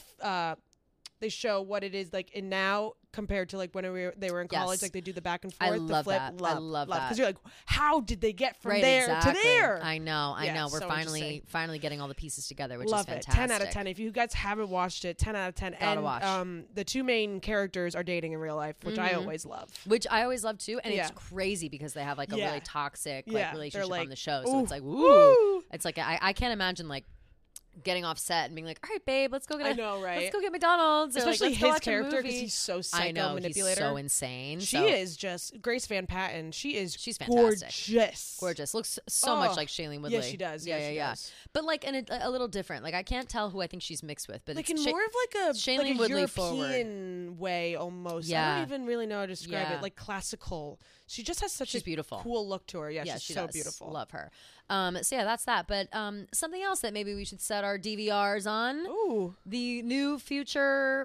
they show what it is like in now compared to like when they were in college. Yes. Like they do the back and forth. I the love flip, that. Love, I love because that. you're like, how did they get from right, there exactly. to there? I know. Yeah, We're so finally getting all the pieces together, which Love is it. fantastic. 10 out of 10. If you guys haven't watched it, 10 out of 10. Gotta and watch. The 2 main characters are dating in real life, which I Mhm. always love. Which I always love too, and Yeah. it's crazy because they have like a Yeah. really toxic Yeah, they're like relationship like, on the show. So ooh, it's like, woo. woo! It's like I can't imagine like getting off set and being like, "All right, babe, let's go get I know, right? let's go get McDonald's." Or, like, Especially let's go his watch a character because movie. he's so psycho I know manipulator. he's so insane. She so is just Grace Van Patten. She's fantastic. gorgeous. Looks so Oh, much like Shailene Woodley. Yeah, she does. Yeah, she yeah. does. But like a little different. Like I can't tell who I think she's mixed with, but Like it's in more of like a Shailene like a Woodley European way almost. I Yeah. don't even really know how to describe Yeah. it. Like classical. She just has such She's a beautiful. cool look to her. Yeah, she's she so does. beautiful. Love her. So yeah, that's that. But something else that maybe we should set our DVRs on. Ooh. The new future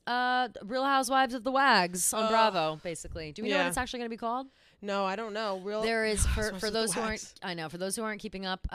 Real Housewives of the Wags on Bravo, basically. Do we know what Yeah. it's actually going to be called? No, I don't know. There is Housewives for of those the who Wags. aren't for those who aren't keeping up,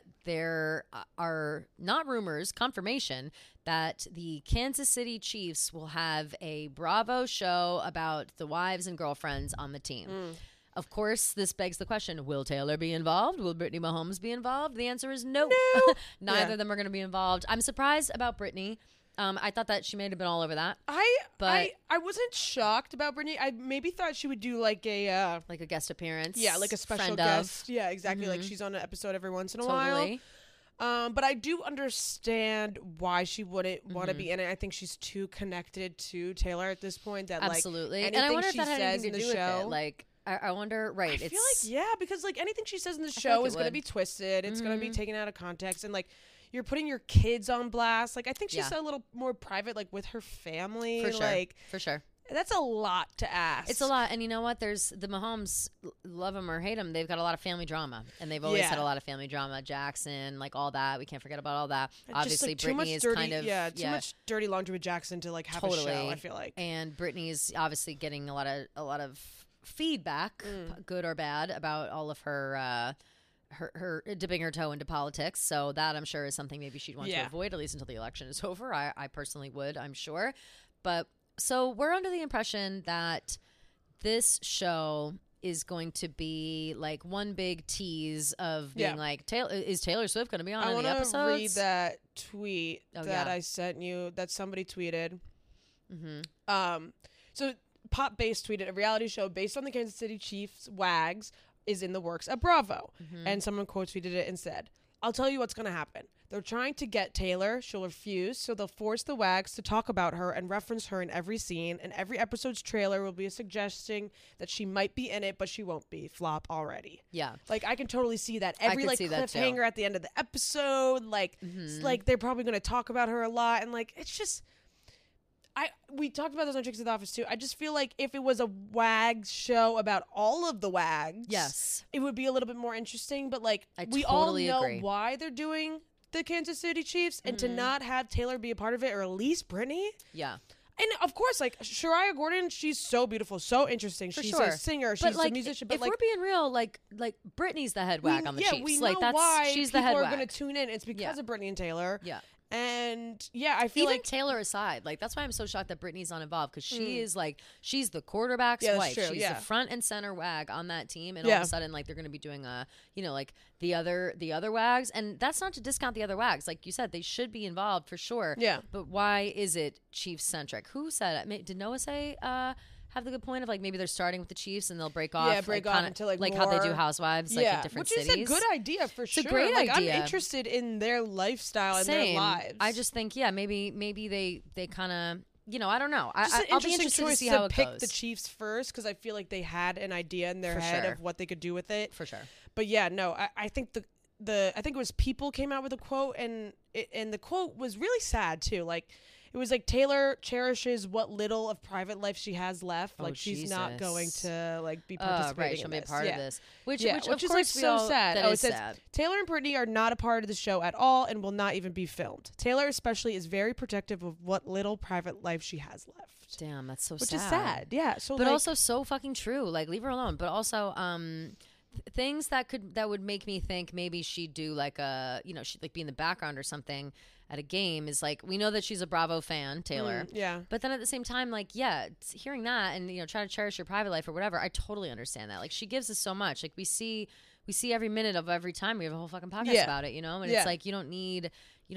there are not rumors, confirmation that the Kansas City Chiefs will have a Bravo show about the wives and girlfriends on the team. Of course, this begs the question, will Taylor be involved? Will Brittany Mahomes be involved? The answer is no. Neither Yeah. of them are going to be involved. I'm surprised about Brittany. I thought that she may have been all over that. I wasn't shocked about Brittany. I maybe thought she would do like a Like a guest appearance. like a special friend guest. Of. Yeah, exactly. Like she's on an episode every once in a Totally. while. But I do understand why she wouldn't want to be in it. I think she's too connected to Taylor at this point. That Absolutely. like And I anything wonder if she that had says anything in to the do with show. it. Like, I wonder, right. I it's feel like yeah, because like anything she says in the feel show like is it going to would. be twisted. It's going to be taken out of context, and like you're putting your kids on blast. Like I think she's Yeah. a little more private, like with her family. For sure. Like For sure. that's a lot to ask. It's a lot. And you know what? There's the Mahomes, love them or hate them, they've got a lot of family drama. And they've always Yeah. had a lot of family drama. Jackson, like all that. We can't forget about all that. Just, Obviously, like, too Brittany much is dirty, kind of. too much dirty laundry with Jackson to like have a show. I feel like. And Brittany's obviously getting a lot of feedback, good or bad, about all of her her dipping her toe into politics. So that I'm sure is something maybe she'd want to Yeah. avoid, at least until the election is over. I personally would, I'm sure. But so we're under the impression that this show is going to be like one big tease of being Yeah. like, is Taylor Swift going to be on I any want to episodes? read that tweet Oh, that yeah. I sent you that somebody tweeted. Mm-hmm. So Pop Base tweeted a reality show based on the Kansas City Chiefs Wags is in the works at Bravo, Mm-hmm. and someone quote tweeted it and said, I'll tell you what's going to happen. They're trying to get Taylor. She'll refuse, so they'll force the WAGs to talk about her and reference her in every scene, and every episode's trailer will be suggesting that she might be in it, but she won't be. Flop already. Yeah. Like, I can totally see that. Every, like, cliffhanger at the end of the episode, like, like they're probably going to talk about her a lot, and, like, it's just... We talked about this on Chicks of the Office too. I just feel like if it was a WAG show about all of the WAGs, yes, it would be a little bit more interesting. But like, we totally all know agree. why they're doing the Kansas City Chiefs, and to not have Taylor be a part of it, or at least Brittany. Yeah. And of course, like Shariah Gordon, she's so beautiful, so interesting. For she's sure. a singer, but she's like, a musician. But if like, we're being real, like Brittany's the head WAG on the Chiefs. we like know why she's the head people are WAG. going to tune in. It's because of Brittany and Taylor. Yeah. And yeah, I feel even like Taylor aside, like that's why I'm so shocked that Brittany's not involved, because she is like, she's the quarterback's wife. True, she's the front and center WAG on that team, and all of a sudden, like they're going to be doing a, you know, like the other WAGs, and that's not to discount the other WAGs. Like you said, they should be involved for sure. Yeah. But why is it Chiefs centric? Who said it? Did Noah say? Have the good point of like maybe they're starting with the Chiefs and they'll break off. Yeah, break off into like how they do more- Housewives, like in different cities. Which is a good idea for sure. It's a great idea. I'm interested in their lifestyle and Same. their lives. I just think, maybe they kind of, you know, I don't know. Just an I'll be interesting interested to choice see how it pick goes. the Chiefs first, because I feel like they had an idea in their For head sure. of what they could do with it. For sure. But yeah, no, I think I think it was People came out with a quote, and the quote was really sad too. Like, it was like, Taylor cherishes what little of private life she has left. Like, she's not going to like be participating right, she'll in be a this. part of this. Which which of is course like we so all, sad. That Oh, is it says sad. Taylor and Brittany are not a part of the show at all and will not even be filmed. Taylor especially is very protective of what little private life she has left. Damn, that's so Which sad. is sad. Yeah. So, but like, also so fucking true. Like, leave her alone. But also, things that would make me think maybe she'd do like a, you know, she'd like be in the background or something at a game is like, we know that she's a Bravo fan, Taylor. yeah. But then at the same time, like, yeah, hearing that and, you know, trying to cherish your private life or whatever, I totally understand that. Like, she gives us so much. Like, we see every minute of every time. We have a whole fucking podcast about it, you know? And it's like, you don't need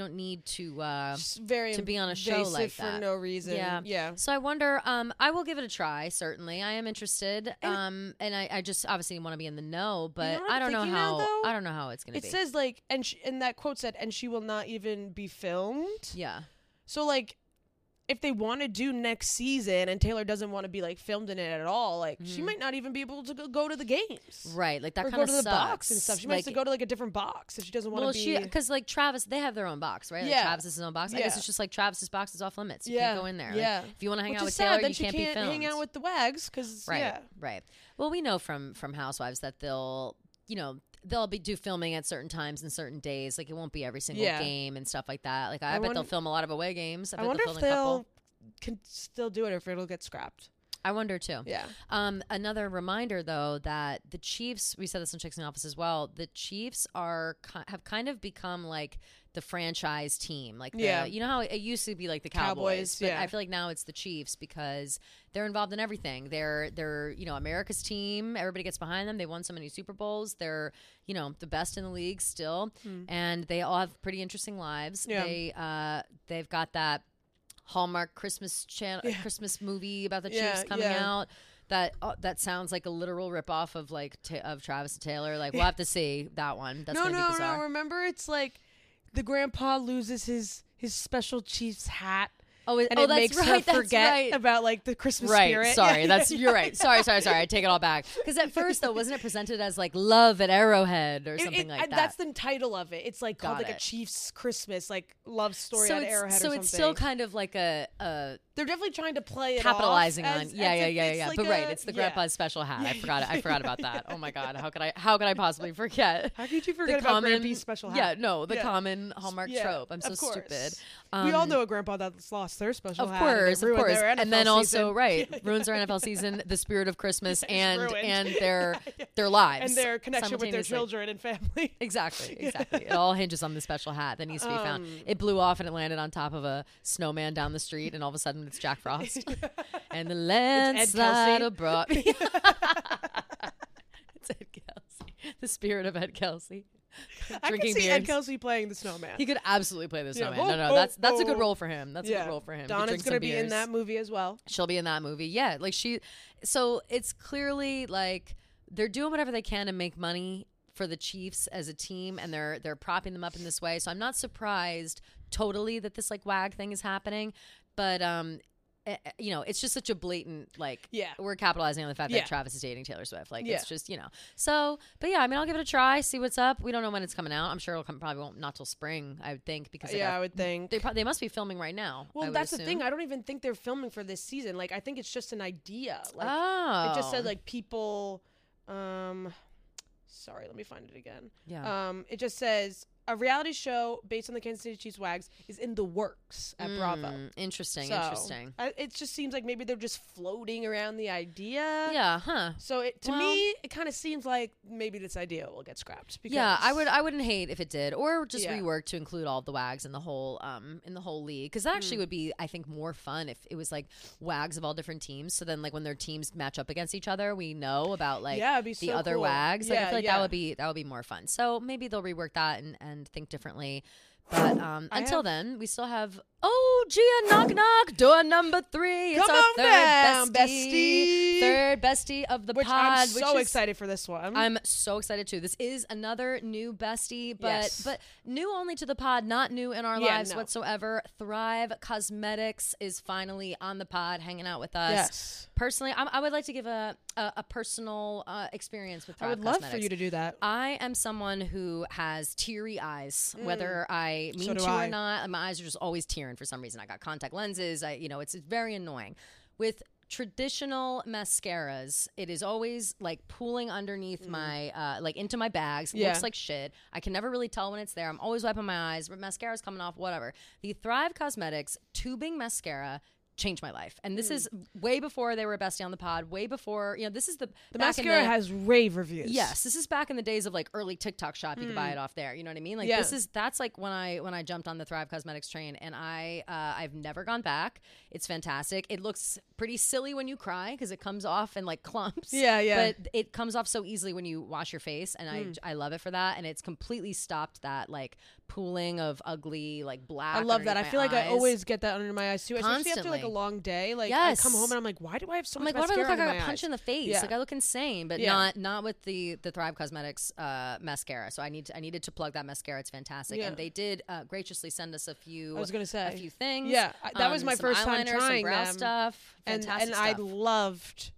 to very to be on a show invasive like for that. no reason. Yeah. So I wonder, I will give it a try, certainly. I am interested. And I just obviously want to be in the know, but You know what I I'm don't know thinking how now, though? I don't know how it's gonna It be. says like, and that quote said, and she will not even be filmed. Yeah. So like, if they want to do next season and Taylor doesn't want to be like filmed in it at all, like she might not even be able to go to the games. Right. Like that Or kind go of to the sucks. box and stuff. She might have to go to like a different box if she doesn't want Well, to be. because like Travis, they have their own box, right? Like Yeah. Travis has his own box. I Yeah. guess it's just like Travis's box is off limits. You Yeah. can't go in there. Yeah. Like, if you want to hang Which out is with sad. Taylor, Then you she can't be filmed. hang out with the WAGs because Right. Right. Well, we know from Housewives that they'll do filming at certain times and certain days. Like, it won't be every single game and stuff like that. Like, I bet they'll film a lot of away games. I wonder they'll if film a couple. they'll can still do it or if it'll get scrapped. I wonder too. Yeah. Another reminder though that the Chiefs, we said this in Chicks in the Office as well. The Chiefs have kind of become like the franchise team. Like, you know how it used to be like the Cowboys, but I feel like now it's the Chiefs because they're involved in everything. They're you know, America's team. Everybody gets behind them. They won so many Super Bowls. They're, you know, the best in the league still, and they all have pretty interesting lives. Yeah. They've got that Hallmark Christmas Christmas movie about the Chiefs coming out. That sounds like a literal ripoff of like of Travis and Taylor. Like, we'll have to see that one. That's gonna be bizarre. No. Remember, it's like the grandpa loses his special Chiefs hat. Oh, and it that's makes right. her forget about like the Christmas spirit. Sorry, you're right. Sorry. I take it all back. Because at first, though, wasn't it presented as like Love at Arrowhead or something like that? That's the title of it. It's like called Got like a it. Chiefs Christmas, like love story at Arrowhead or So something. it's still kind of like a they're definitely trying to play it capitalizing off on as yeah. like But it's the grandpa's special hat. I forgot about that. Oh my god, how could I possibly forget? How could you forget about Grandpa's special hat? The common Hallmark trope. I'm so stupid. We all know a grandpa that's lost their special hat. Of course. And then also, season. ruins their NFL season, the spirit of Christmas, and ruined. their lives. And their connection with their children and family. Exactly. It all hinges on the special hat that needs to be found. It blew off and it landed on top of a snowman down the street, and all of a sudden it's Jack Frost. And the landslide brought me. It's Ed Kelsey. The spirit of Ed Kelsey. I can see Ed Kelsey playing the snowman. He could absolutely play the snowman. No, that's a good role for him. That's a good role for him. Donna's going to be in that movie as well. She'll be in that movie. Yeah. Like so it's clearly like they're doing whatever they can to make money for the Chiefs as a team, and they're propping them up in this way. So I'm not surprised totally that this like WAG thing is happening, but you know, it's just such a blatant, like, we're capitalizing on the fact that Travis is dating Taylor Swift. Like, it's just, you know. So, but yeah, I mean, I'll give it a try, see what's up. We don't know when it's coming out. I'm sure it'll come, probably won't, not till spring, I would think. Because I would think. They must be filming right now. Well, that's the thing. I don't even think they're filming for this season. Like, I think it's just an idea. Like, it just said, like, people, sorry, let me find it again. Yeah. It just says, a reality show based on the Kansas City Chiefs WAGs is in the works at Bravo. Interesting. It just seems like maybe they're just floating around the idea. Yeah, huh. So to me, it kind of seems like maybe this idea will get scrapped. Because I wouldn't hate if it did, or just rework to include all the WAGs in the whole league, because that actually would be, I think, more fun if it was like WAGs of all different teams. So then, like, when their teams match up against each other, we know about like the other cool. WAGs. Like, I feel like that would be more fun. So maybe they'll rework that and think differently. But until then, we still have Gia knock knock door number 3. It's our third bestie. Third bestie of the pod. I'm so excited for this one. I'm so excited too. This is another new bestie, but new only to the pod, not new in our lives whatsoever. Thrive Causemetics is finally on the pod, hanging out with us. Yes. Personally, I would like to give a personal experience with Thrive I would Causemetics. love for you to do that. I am someone who has teary eyes, whether I mean to or not. My eyes are just always tearing for some reason. I got contact lenses. It's very annoying. With traditional mascaras, it is always like pooling underneath my like into my bags. Looks like shit. I can never really tell when it's there. I'm always wiping my eyes. Mascara's coming off, whatever. The Thrive Causemetics tubing mascara changed my life, and this is way before they were a bestie on the pod, way before, this is the mascara has rave reviews. Yes, this is back in the days of like early TikTok shop. You could buy it off there, you know what I mean? Like that's like when I jumped on the Thrive Causemetics train, and I've never gone back. It's fantastic. It looks pretty silly when you cry because it comes off in like clumps, but it comes off so easily when you wash your face, and I love it for that. And it's completely stopped that like pooling of ugly like black. I love that. I feel like I always get that under my eyes too, constantly. Especially after like a long day. Like I come home and I'm like, why do I have so much mascara? What do I look like? I got eyes? punched in the face. Like I look insane, but not with the Thrive Causemetics mascara. So I needed to plug that mascara. It's fantastic, and they did graciously send us a few. I was gonna say a few things. Yeah, that was my first time trying some brow them. stuff. Fantastic and stuff. I loved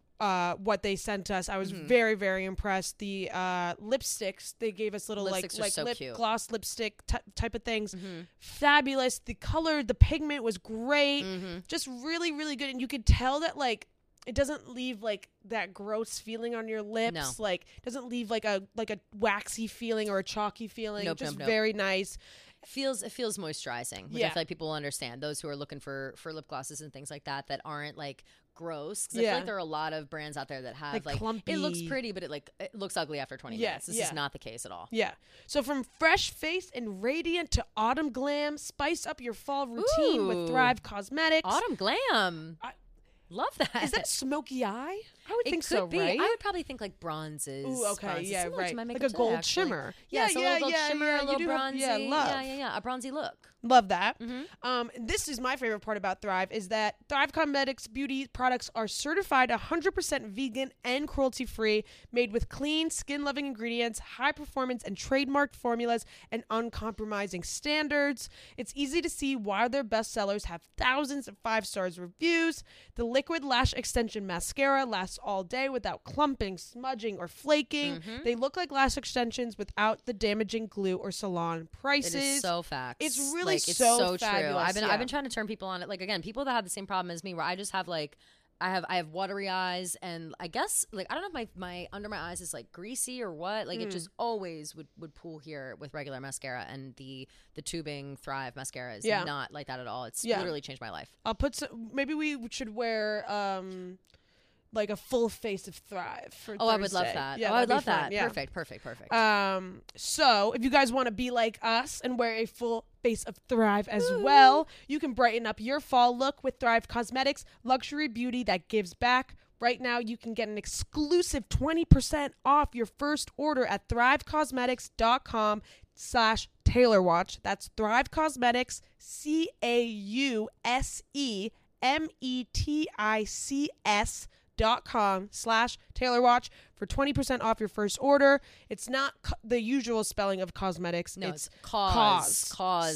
what they sent us. I was very, very impressed. The lipsticks, they gave us little like so lip cute. gloss lipstick type of things. Fabulous. The color, the pigment was great. Just really, really good. And you could tell that like it doesn't leave like that gross feeling on your lips. No. Like doesn't leave like a waxy feeling or a chalky feeling. Nope, just very nice. It feels moisturizing, which I feel like people will understand. Those who are looking for lip glosses and things like that aren't like gross. Because I feel like there are a lot of brands out there that have like clumpy. It looks pretty, but it looks ugly after 20 minutes. This is not the case at all. Yeah. So from fresh face and radiant to autumn glam, spice up your fall routine with Thrive Causemetics. Autumn glam. Love that. Is that smoky eye? I would think could so, be. right? I would probably think like bronzes. Ooh, okay, bronzes. yeah, Similar to my right. makeup Like a today, gold actually. shimmer. Yeah, so a little gold shimmer, a you little do have- bronzy. love. Yeah, a bronzy look. Love that. This is my favorite part about Thrive is that Thrive Causemetics beauty products are certified 100% vegan and cruelty-free, made with clean, skin-loving ingredients, high performance and trademarked formulas, and uncompromising standards. It's easy to see why their bestsellers have thousands of 5-star reviews. The liquid lash extension mascara lasts all day without clumping, smudging, or flaking. They look like lash extensions without the damaging glue or salon prices. It is so facts. It's really it's so true. fabulous. I've been trying to turn people on it. Like again, people that have the same problem as me, where I just have like I have watery eyes, and I guess like I don't know if my under my eyes is like greasy or what. Like it just always would pool here with regular mascara, and the tubing Thrive mascara is not like that at all. It's literally changed my life. I'll put some. Maybe we should wear like a full face of Thrive for Thursday. I would love that. Yeah, I would love that. Yeah. Perfect. So if you guys want to be like us and wear a full face of Thrive as well, you can brighten up your fall look with Thrive Causemetics, luxury beauty that gives back. Right now, you can get an exclusive 20% off your first order at thrivecausemetics.com/TaylorWatch. Thrive Causemetics, CAUSEMETICS betterhelp.com/TaylorWatch for 20% off your first order. It's not the usual spelling of cosmetics. No, it's cause.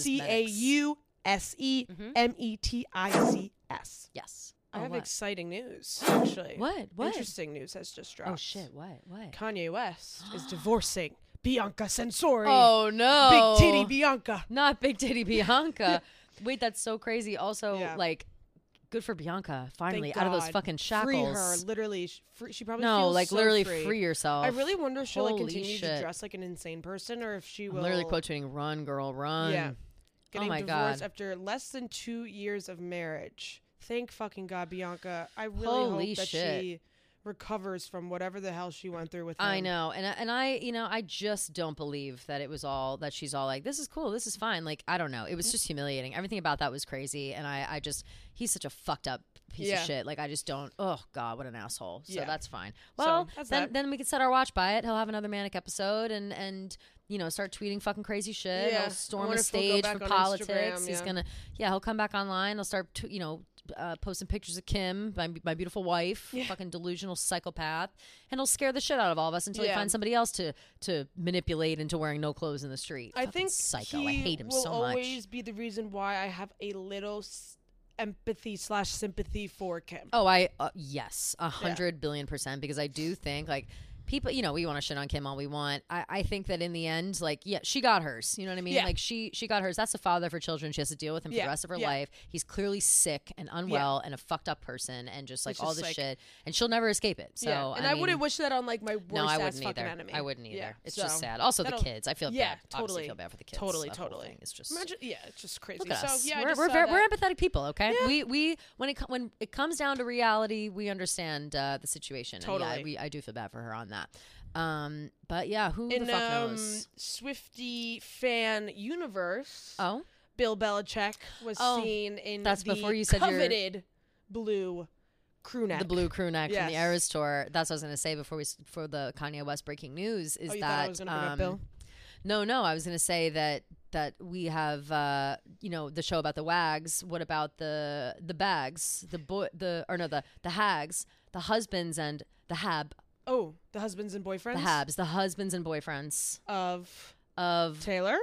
CAUSEMETICS. Yes. I have what? exciting news, actually. What? Interesting news has just dropped. Oh, shit. What? Kanye West is divorcing Bianca Censori. Oh, no. Big titty Bianca. Not Big Titty Bianca. Wait, that's so crazy. Also, Yeah. like, good for Bianca. Finally, Thank out of those God. fucking shackles. Free her. Literally. She probably No, feels like, so literally free. free yourself. I really wonder if she'll like Holy continue to shit. dress like an insane person or if she I'm will. literally quote tweeting, run, girl, run. Yeah. Getting my divorced God. after less than 2 years of marriage. Thank fucking God, Bianca. I really Holy hope that shit. she recovers from whatever the hell she went through with him. I know. And I, I just don't believe that it was all, that she's all like, this is cool, this is fine. Like, I don't know. It was just humiliating. Everything about that was crazy. And I just, he's such a fucked up piece of shit. Like, I just don't, oh God, what an asshole. So that's fine. Well, that's then we could set our watch by it. He'll have another manic episode and start tweeting fucking crazy shit. Yeah. He'll storm I wonder a if he'll go stage back for on politics. Instagram, He's yeah. gonna, he'll come back online. He'll start, posting pictures of Kim, my beautiful wife, fucking delusional psychopath, and he'll scare the shit out of all of us until he finds somebody else to manipulate into wearing no clothes in the street. I Fucking think psycho. he I hate him will so much. always be the reason why I have a little empathy/sympathy for Kim. Oh, yes, 100 billion%, because I do think like people, we want to shit on Kim all we want. I think that in the end, like, yeah, she got hers. You know what I mean? Yeah. Like she got hers. That's a father for children. She has to deal with him for the rest of her life. He's clearly sick and unwell and a fucked up person and just like It's all just this like- shit. And she'll never escape it. So and I wouldn't wish that on like my worst no, I ass wouldn't fucking either. enemy. I wouldn't either. Yeah, It's so just sad. Also, the that'll- kids. I feel yeah, bad. Obviously, totally. feel bad for the kids. Totally, That whole totally. thing is just Imagine, it's just crazy. look at so us. yeah, I we're just we're, saw very, that. we're empathetic people. Okay, Yeah. we when it comes down to reality, we understand the situation. And Totally. I do feel bad for her on that. But yeah, who In the fuck knows? Swiftie fan universe, Oh, Bill Belichick was Oh, seen in that's the before you said your- coveted blue crew neck. the blue crew neck from the Yes. Eras tour. That's what I was gonna say for the Kanye West breaking news. Is Oh, you that thought I was gonna bring up Bill? No, I was gonna say that we have the show about the wags. What about the bags, the hags, the husbands and the Oh, the husbands and boyfriends the husbands and boyfriends of Taylor.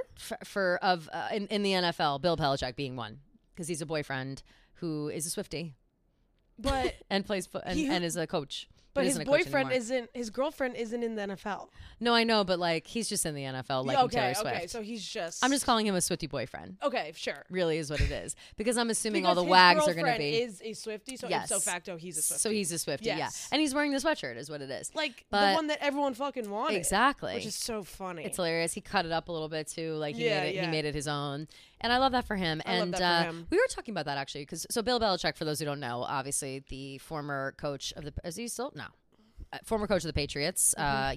In the NFL, Bill Belichick being one, because he's a boyfriend who is a Swiftie But and plays and is a coach. but He his isn't a coach boyfriend anymore. isn't. His girlfriend isn't in the NFL. No, I know, but like he's just in the NFL, like Taylor Swift. Okay, so he's just. I'm just calling him a Swiftie boyfriend. Okay, sure. Really is what it is, because I'm assuming all Because the his wags are going to girlfriend be. is a Swiftie, so Yes. ipso facto he's a Swiftie. So he's a Swiftie, yeah, Yes. and he's wearing the sweatshirt, is what it is. like But- the one that everyone fucking wanted. Exactly. Which is so funny. It's hilarious. He cut it up a little bit too, like he Yeah, made it. yeah. He made it his own, and I love that for him. I love and that for him. we were talking about that actually, because Bill Belichick, for those who don't know, obviously the former coach of the is he still no. Former coach of the Patriots,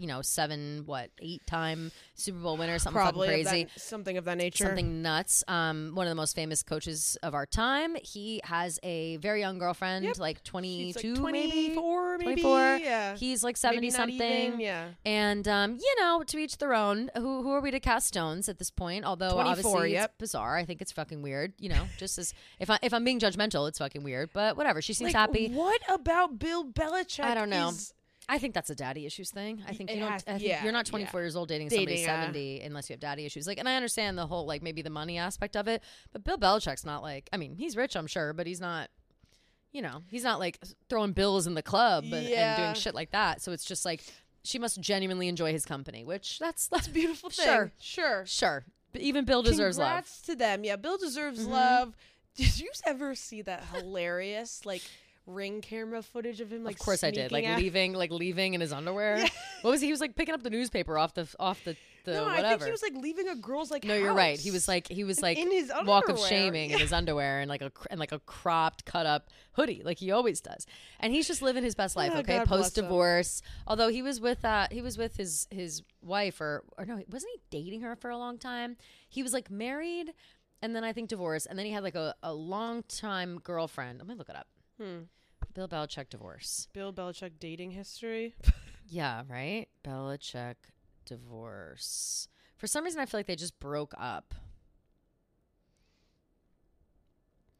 8-time Super Bowl winner, something Probably fucking crazy. something of that nature. Something nuts. One of the most famous coaches of our time. He has a very young girlfriend, Yep. like She's 22, like 24, maybe. 24. Yeah. He's like 70 Maybe not something. even, yeah. And to each their own. Who are we to cast stones at this point? Although 24, obviously yep. it's bizarre. I think it's fucking weird. Just as if I'm being judgmental, it's fucking weird. But whatever. She seems Like, happy. What about Bill Belichick? I don't know. is- I think that's a daddy issues thing. I think It you don't. has- I think yeah, you're not 24 yeah. years old dating somebody Dating, 70 unless you have daddy issues. Like, and I understand the whole like maybe the money aspect of it, but Bill Belichick's not like. I mean, he's rich, I'm sure, but he's not. He's not like throwing bills in the club and Yeah. doing shit like that. So it's just like she must genuinely enjoy his company, which that's a beautiful thing. Sure. But even Bill deserves love. Congrats to them. Yeah, Bill deserves Mm-hmm. love. Did you ever see that hilarious like ring camera footage of him? Like, Of course I did. Like sneaking out? leaving in his underwear. Yeah. What was he? He was like picking up the newspaper off the No, whatever. I think he was like leaving a girl's like. No, you're right. house. He was like in his walk of underwear. shaming in his underwear and like a cropped, cut up hoodie, like he always does. And he's just living his best life. Oh, Okay, God bless post divorce. Although he was with his wife or no, wasn't he dating her for a long time? He was like married, and then I think divorced, and then he had like a long time girlfriend. Let me look it up. Bill Belichick divorce. Bill Belichick dating history. Yeah, right. Belichick divorce. For some reason, I feel like they just broke up.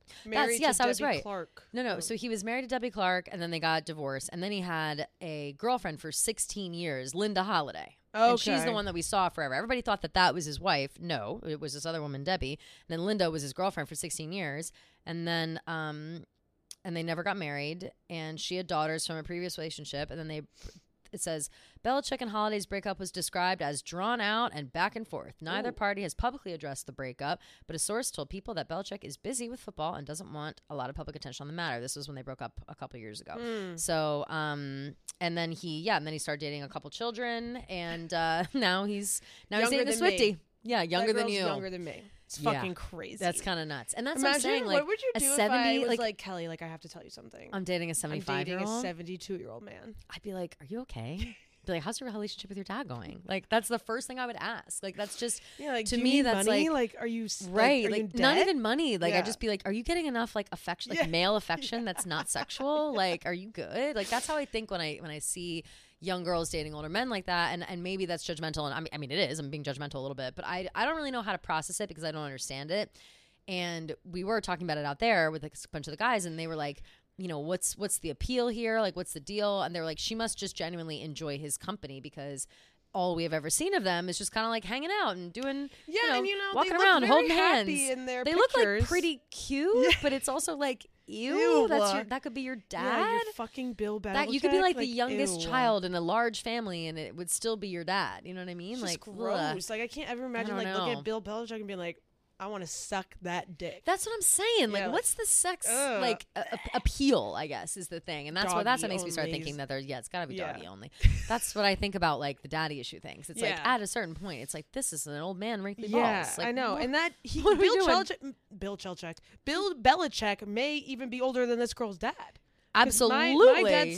Married yes, to I was Debbie right. Clark. No. So he was married to Debbie Clark, and then they got divorced, and then he had a girlfriend for 16 years, Linda Holiday. Okay. And she's the one that we saw forever. Everybody thought that was his wife. No, it was this other woman, Debbie. And then Linda was his girlfriend for 16 years, and then and they never got married. And she had daughters from a previous relationship, and then it says, Belichick and Holiday's breakup was described as drawn out and back and forth. Neither party has publicly addressed the breakup, but a source told People that Belichick is busy with football and doesn't want a lot of public attention on the matter. This was when they broke up a couple years ago. So, and then he started dating a couple children, and now he's dating a Swiftie. Yeah, younger than you. Younger than me. It's fucking crazy. That's kind of nuts. And that's Imagine, what I'm saying. Like, what would you do if I was like, Kelly, like, I have to tell you something. I'm dating a 75-year-old. I'm dating a 72-year-old man. I'd be like, are you okay? Be like, how's your relationship with your dad going? Like, that's the first thing I would ask. Like, that's just, like, to me, that's money? like, are you right? Like, are you not even money. Like, I'd just be like, are you getting enough like affection, like male affection that's not sexual? Like, are you good? Like, that's how I think when I see young girls dating older men like that, and maybe that's judgmental. And I mean, it is. I'm being judgmental a little bit, but I don't really know how to process it because I don't understand it. And we were talking about it out there with like a bunch of the guys, and they were like, you know, what's the appeal here? Like, what's the deal? And they're like, she must just genuinely enjoy his company because all we have ever seen of them is just kind of like hanging out and doing, and walking they around, look holding very hands. happy in their they pictures. look like pretty cute, but it's also like, ew, that could be your dad. Yeah, you're fucking Bill Belichick. That you could be like the youngest child in a large family, and it would still be your dad. You know what I mean? It's like, gross. Ugh. Like, I can't ever imagine like looking at Bill Belichick and being like, I want to suck that dick. That's what I'm saying. Like, what's the sex like appeal? I guess is the thing, and that's what makes me start thinking that there's it's got to be doggy only. That's what I think about like the daddy issue things. It's like at a certain point, it's like this is an old man wrinkly balls. Like, I know, and that Bill Belichick may even be older than this girl's dad. Absolutely, my dad's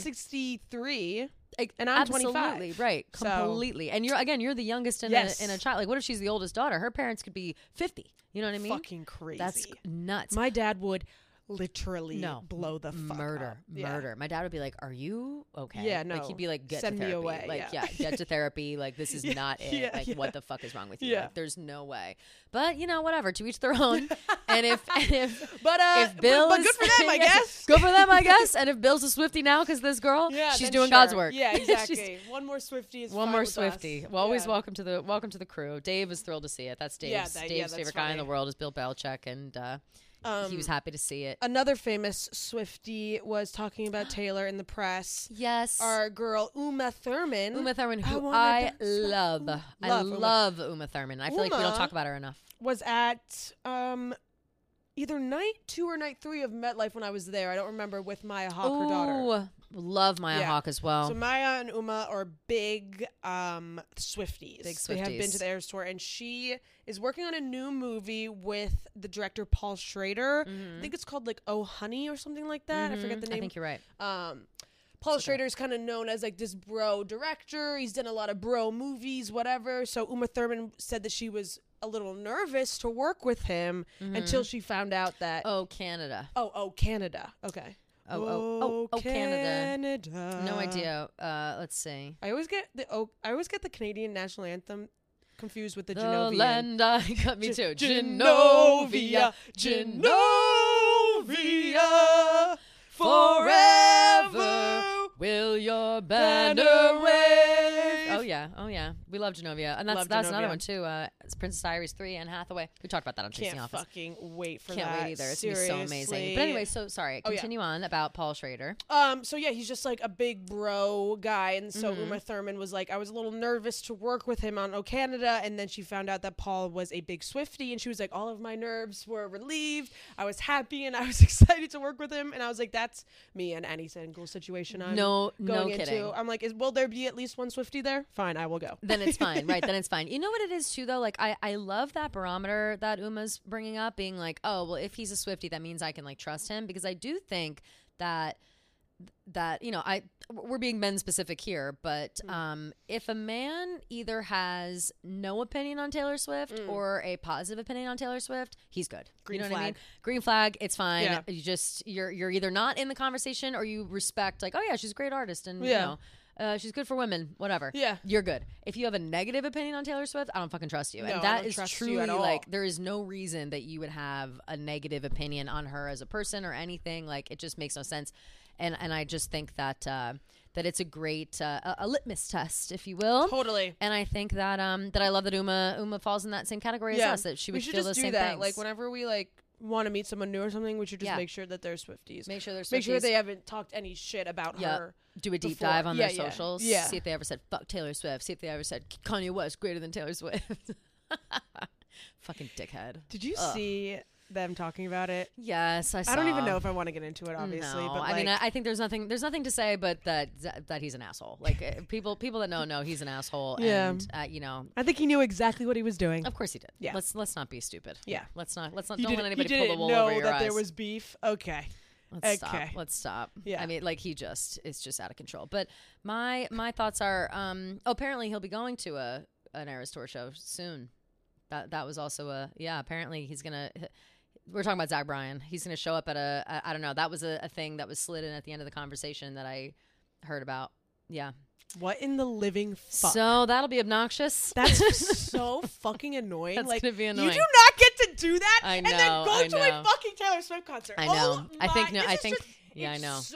63. And I'm 25. Right, completely. And you're the youngest in a child. Like, what if she's the oldest daughter? Her parents could be 50. You know what I mean? Fucking crazy. That's nuts. My dad would literally blow the fuck murder. up. My dad would be like, "Are you okay?" Yeah, no. Like, he'd be like, Send to therapy. me away. Like, get to therapy. Like, this is not it. Like, what the fuck is wrong with you? Yeah. Like, there's no way. But whatever. To each their own. And if but Bill but good for them, I guess. Good for them, I guess. And if Bill's a Swiftie now because this girl, she's doing God's work. Yeah, exactly. One more Swiftie is one fine more with Swiftie. us. Well, always welcome to the crew. Dave is thrilled to see it. That's Dave's favorite guy in the world is Bill Belichick, and he was happy to see it. Another famous Swiftie was talking about Taylor in the press. Yes. Our girl Uma Thurman. Uma Thurman, who I love. I love Uma Thurman. I feel like we don't talk about her enough. Was at either night 2 or night 3 of MetLife when I was there. I don't remember, with Maya Hawke, her daughter. Love Maya Hawke as well. So Maya and Uma are big Swifties. Big Swifties. They have been to the Eras Tour, and she is working on a new movie with the director Paul Schrader. I think it's called like Oh Honey or something like that. I forget the name. I think you're right. Paul Schrader is kind of known as like this bro director. He's done a lot of bro movies, whatever. So Uma Thurman said that she was a little nervous to work with him until she found out that Canada. Oh, Canada. Okay. Canada. No idea. Let's see. I always get the Canadian national anthem confused with the The Genovian. land I got me too. Genovia, Genovia, forever will your banner wave. Oh yeah. We love Genovia, and that's another one too. It's Princess Diaries 3, Anne Hathaway. We talked about that on Chasing Office. Can't fucking wait for Can't that. wait either. It's gonna be so amazing. But anyway, so sorry. Continue on about Paul Schrader. So yeah, he's just like a big bro guy, and so Uma Thurman was like, I was a little nervous to work with him on O Canada, and then she found out that Paul was a big Swiftie, and she was like, all of my nerves were relieved. I was happy, and I was excited to work with him, and I was like, that's me in any single situation I'm going into. Kidding. I'm like, will there be at least one Swiftie there? Fine, I will go. Then it's fine, right? Then it's fine. You know what it is too, though. Like I love that barometer that Uma's bringing up, being like, oh well, if he's a Swiftie, that means I can like trust him, because I do think that we're being men specific here, but if a man either has no opinion on Taylor Swift or a positive opinion on Taylor Swift, he's good. Green What flag. I mean? Green flag, it's fine. Yeah. You're either not in the conversation or you respect, like, oh yeah, she's a great artist, and you know. she's good for women, whatever. Yeah. You're good. If you have a negative opinion on Taylor Swift, I don't fucking trust you. No, And I that don't is trust you truly at all. like, there is no reason that you would have a negative opinion on her as a person or anything. Like, it just makes no sense. And I just think that that it's a great a litmus test, if you will. Totally. And I think that that I love that Uma falls in that same category as us. That she would feel the same things. Like whenever we like want to meet someone new or something, we should just make sure that they're Swifties. Make sure they're Swifties. Make sure they haven't talked any shit about her. Do a deep before. dive on their socials. Yeah. See if they ever said fuck Taylor Swift. See if they ever said Kanye West greater than Taylor Swift. Fucking dickhead. Did you see them talking about it? Yes, I saw. I don't even know if I want to get into it, obviously. No, but I mean, I think there's nothing to say, but that he's an asshole. Like people that know he's an asshole. Yeah. And you know, I think he knew exactly what he was doing. of course he did. Yeah. Let's not be stupid. Yeah. Let's not. Don't You let didn't- anybody you pull the didn't wool know over your that eyes. there was beef. Okay. Let's stop. Yeah. I mean, like it's just out of control. But my thoughts are, apparently he'll be going to an Eras Tour show soon. That was also apparently he's gonna. We're talking about Zach Bryan. He's gonna show up at I don't know. That was a thing that was slid in at the end of the conversation that I heard about. Yeah. What in the living fuck? So that'll be obnoxious. That's so fucking annoying. That's like, gonna be annoying. You do not get to do that I and then know, go I to know. a fucking Taylor Swift concert. I know. Oh I think my- no. this I is think just- yeah. I know.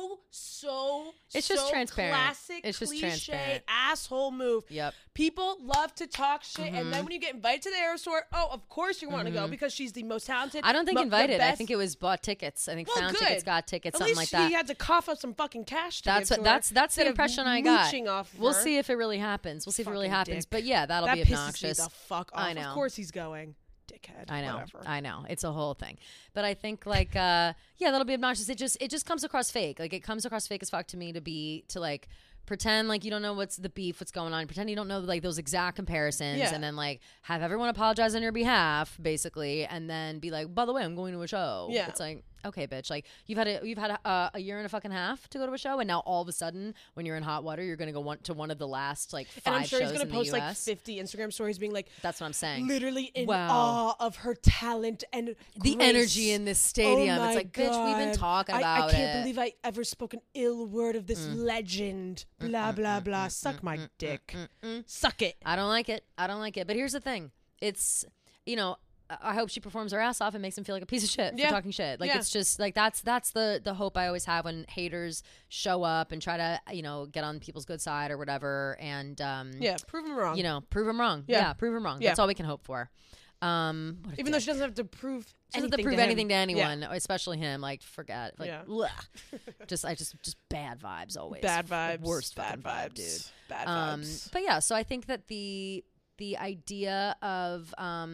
So It's just so transparent. Classic, It's just cliche, transparent. asshole move. Yep. People love to talk shit, and Mm-hmm. then when you get invited to the Eras Tour, of course you want to go because she's the most talented. I don't think the invited. I best. think it was bought tickets. I think Well, found good. tickets, got tickets, At something least like that. he had to cough up some fucking cash. To That's give what to her that's the instead of impression I got. mooching off of We'll her. see if it really happens. We'll see if it really Fucking happens. dick. But yeah, that'll That be pisses obnoxious. me the fuck off. I know. Of course he's going. Dickhead. I know. Whatever. I know. It's a whole thing. But I think like that'll be obnoxious. It just comes across fake. Like it comes across fake as fuck to me to like pretend like you don't know what's the beef, what's going on. Pretend you don't know like those exact comparisons, Yeah. and then like have everyone apologize on your behalf, basically, and then be like, by the way, I'm going to a show. Yeah. It's like, okay, bitch. Like you've had a year and a fucking half to go to a show, and now all of a sudden, when you're in hot water, you're gonna go to one of the last like 5 And I'm sure shows he's gonna in post the like US. 50 Instagram stories being like, That's what I'm saying. literally in Wow. awe of her talent and The grace. energy in this stadium. Oh It's my like, bitch, we've been God. talking I about can't it. believe I ever spoke an ill word of this legend. Blah blah blah. Suck my dick. Suck it. I don't like it. But here's the thing. It's, I hope she performs her ass off and makes him feel like a piece of shit for Yeah. talking shit. Like Yeah. it's just like that's the hope I always have when haters show up and try to get on people's good side or whatever, and Yeah, prove him wrong. prove them wrong. Yeah. Yeah, prove them wrong. Yeah. That's all we can hope for. What a Even though dick. she doesn't have to prove She doesn't have anything to prove to him. anything to Yeah. anyone, especially him. Like forget. Like Yeah. bleh. just bad vibes always. Bad vibes. Worst bad fucking vibe, vibes. dude. Bad vibes. But yeah, so I think that the idea of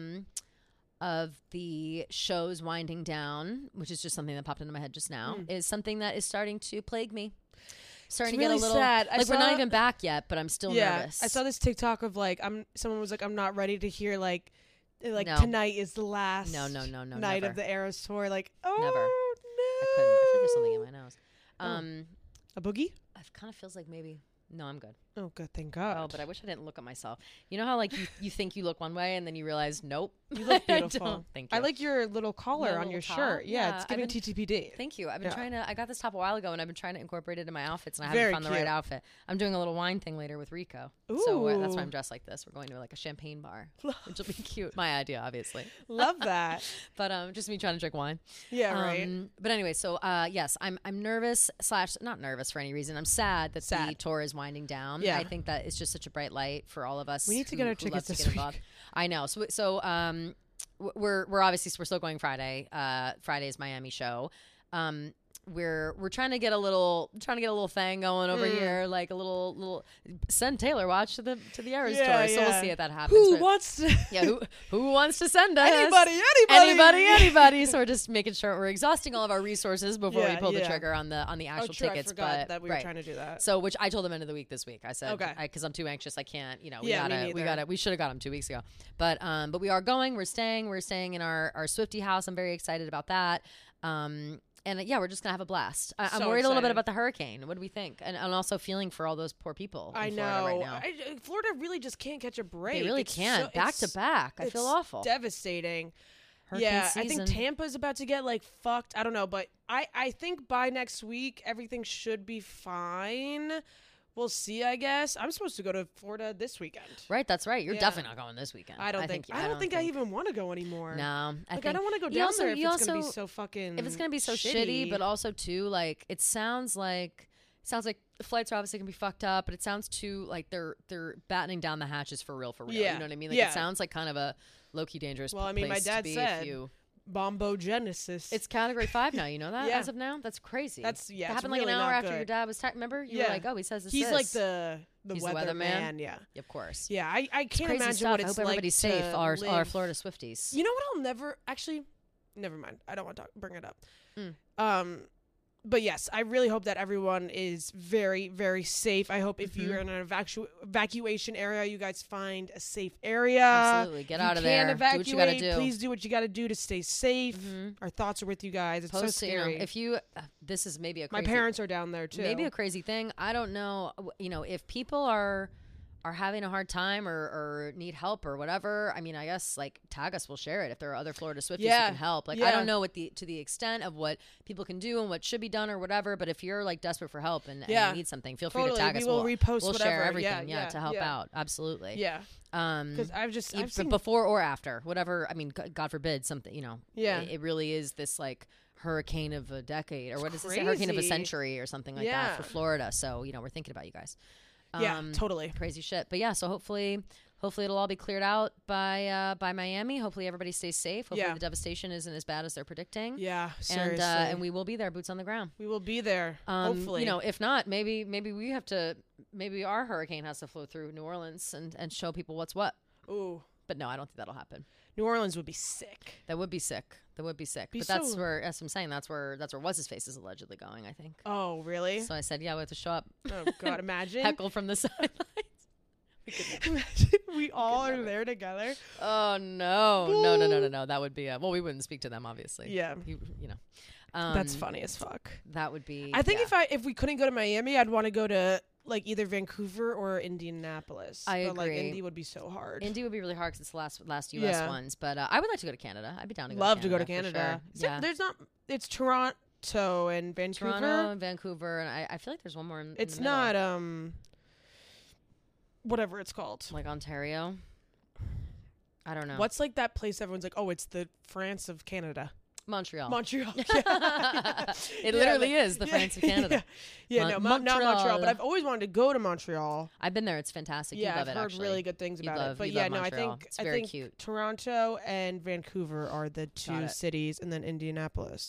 the shows winding down, which is just something that popped into my head just now, is something that is starting to plague me. Starting It's to get really a little sad. I like we're not saw- even back yet, but I'm still nervous. I saw this TikTok of like someone was like, I'm not ready to hear like No. tonight is the last No, night never. of the Eras Tour. Like, oh Never. no. I couldn't. I feel like there's something in my nose. A boogie? It kind of feels like maybe. No, I'm good. Oh, good. Thank God. Oh, but I wish I didn't look at myself. You know how like you think you look one way and then you realize nope. You look I beautiful. don't. Thank you. I like your little collar My on your little shirt. top? Yeah, Yeah, it's I've giving been- TTPD. Thank you. I've been Yeah. trying to. I got this top a while ago, and I've been trying to incorporate it in my outfits, and I Very haven't found the right cute. outfit. I'm doing a little wine thing later with Rico, so that's why Ooh. I'm dressed like this. We're going to like a champagne bar, which will be cute. My idea, obviously, Love that. but just me trying to drink wine. Yeah, right. But anyway, so yes, I'm nervous / not nervous for any reason. I'm sad that the Sad. tour is winding down. Yeah. I think that it's just such a bright light for all of us. We need to get who- our who love tickets to this get involved. I know. So we're obviously we're still going Friday. Friday's Miami show. We're trying to get a little thing going over here, like a little send Taylor watch to the Eras Yeah, tour. So we'll yeah. see if that happens. Who But- wants to? yeah, who wants to send us? Anybody. So we're just making sure we're exhausting all of our resources before we Yeah, pull the yeah. trigger on the Oh, actual true. tickets. I forgot but that we were right. trying to do that. So, which I told them end of the week this week. I said, Okay. because I'm too anxious, I can't. We Yeah, me we neither. we should have got them 2 weeks ago. But we are going. We're staying in our Swiftie house. I'm very excited about that. And yeah, we're just gonna have a blast. I'm So worried a little bit excited. about the hurricane. What do we think? And also feeling for all those poor people. I in know. Florida right now. Florida really just can't catch a break. They really It's can't. so- Back to it's- back. I feel it's awful. Devastating. Hurricane Yeah, I season. think Tampa's about to get like fucked. I don't know, but I think by next week everything should be fine. We'll see, I guess. I'm supposed to go to Florida this weekend. Right, that's right. You're Yeah. definitely not going this weekend. I don't think I even want to go anymore. No, I don't want to go down there if it's going to be so fucking if it's going to be so shitty, but also too like it sounds like the flights are obviously going to be fucked up, but it sounds too like they're battening down the hatches for real. Yeah. You know what I mean? Like Yeah. it sounds like kind of a low-key dangerous Well, I mean, my place dad to be said if you bombogenesis. It's category 5 now, you know that Yeah. as of now? That's crazy. That It it's happened really like an hour not after good. your dad was remember? You were like, "Oh, he says this." He's like the He's the weather weatherman? man. Yeah. Of course. Yeah, I can't Crazy imagine stuff. what I it's hope like everybody's to safe. Our live. Florida Swifties. You know what? I'll never actually. Never mind. I don't want to bring it up. Mm. But yes, I really hope that everyone is very, very safe. I hope if you're in an evacuation area, you guys find a safe area. Absolutely. Get If out of you can there. evacuate, Do what you got to do. Please do what you got to do to stay safe. Our thoughts are with you guys. It's so Post, you know, scary. if you this is maybe a My crazy, parents are down there too. maybe a crazy thing. I don't know. You know, if people are having a hard time or need help or whatever, I mean, I guess like tag us, we'll share it if there are other Florida Swifties who can help. Like I don't know to the extent of what people can do and what should be done or whatever, but if you're like desperate for help and you need something, feel free to tag us. We'll repost we'll whatever. share everything, Yeah, to help out. Absolutely. Yeah. Because I've seen before or after, whatever. I mean, God forbid something. You know. Yeah. It really is this like hurricane of a decade, or what is this? Hurricane of a century, or something like that for Florida. So you know, we're thinking about you guys. Yeah, totally. Crazy shit. But yeah, so hopefully it'll all be cleared out by Miami. Hopefully everybody stays safe. Hopefully the devastation isn't as bad as they're predicting. Yeah, seriously. And we will be there, boots on the ground. We will be there. Hopefully. You know, if not, maybe we have to. Maybe our hurricane has to flow through New Orleans and show people what's what. Ooh. But no, I don't think that'll happen. New Orleans would be sick. That would be sick. But that's where, as I'm saying, that's where what's his face is allegedly going, I think. Oh, really? So I said, yeah, we have to show up. Oh God, imagine heckle from the sidelines. Imagine we all are there together. Oh no. That would be well, we wouldn't speak to them, obviously. Yeah, you know. That's funny as fuck. That would be. I think if we couldn't go to Miami, I'd want to go to like either Vancouver or Indianapolis. I agree. But like Indy would be so hard. Indy would be really hard because it's the last U.S. ones. But I would like to go to Canada. I'd be down to go to Canada. Sure. Yeah. There's not. It's Toronto and Vancouver. Toronto and Vancouver, and I feel like there's one more in It's the middle. not whatever it's called. Like Ontario. I don't know. What's like that place everyone's like, oh, it's the France of Canada. Montreal. Yeah. It literally is the France of Canada. Not Montreal, but I've always wanted to go to Montreal. I've been there. It's fantastic. Yeah, you love I've it, heard actually. really good things about it. But I think it's very cute. Toronto and Vancouver are the two cities, and then Indianapolis.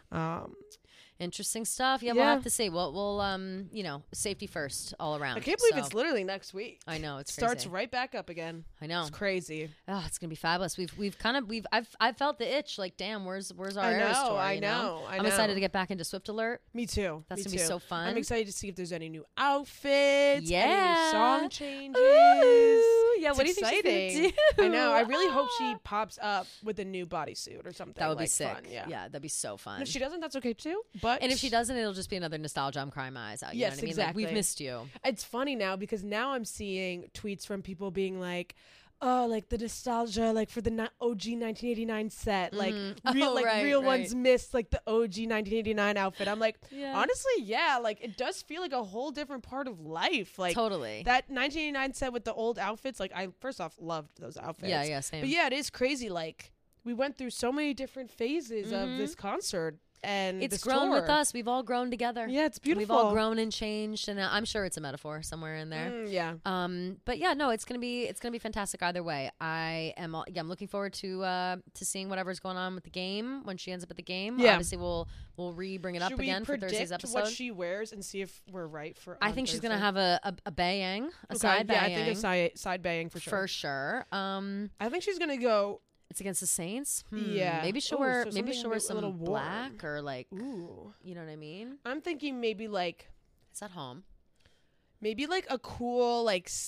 Interesting stuff. Yeah, we'll have to see. We'll you know, safety first all around. I can't believe it's literally next week. I know, it's starts crazy. right back up again. I know. It's crazy. Oh, it's gonna be fabulous. I've felt the itch. Like, damn, where's our Eras tour? I know. I'm excited to get back into Swift Alert. Me too. That's gonna be so fun. I'm excited to see if there's any new outfits. Yeah. Any new song changes. Ooh, yeah. What do you think she's gonna do? I know. I really hope she pops up with a new bodysuit or something. That would be like sick. Fun. Yeah, that'd be so fun. And if she doesn't, that's okay too. But if she doesn't, it'll just be another nostalgia. I'm crying my eyes out. You know what I mean? Exactly. Like, we've missed you. It's funny now because now I'm seeing tweets from people being like, oh, like the nostalgia, like for the OG 1989 set, like real ones missed like the OG 1989 outfit. I'm like, honestly, yeah, like it does feel like a whole different part of life. Like totally that 1989 set with the old outfits. Like I first off loved those outfits. Yeah, same. But yeah, it is crazy. Like we went through so many different phases of this concert. And it's grown with us. We've all grown together. Yeah, it's beautiful. We've all grown and changed, and I'm sure it's a metaphor somewhere in there. Yeah. But yeah, no, it's gonna be fantastic either way. I'm looking forward to seeing whatever's going on with the game when she ends up at the game. Yeah. Obviously, we'll bring it up again for Thursday's episode. What she wears and see if we're right for. I think she's gonna have a bayang, side bayang. Yeah, I think a side bayang for sure. For sure. I think she's gonna go. It's against the Saints. Yeah. Maybe she'll wear some black or like. Ooh. You know what I mean? I'm thinking maybe like. It's at home. Maybe like a cool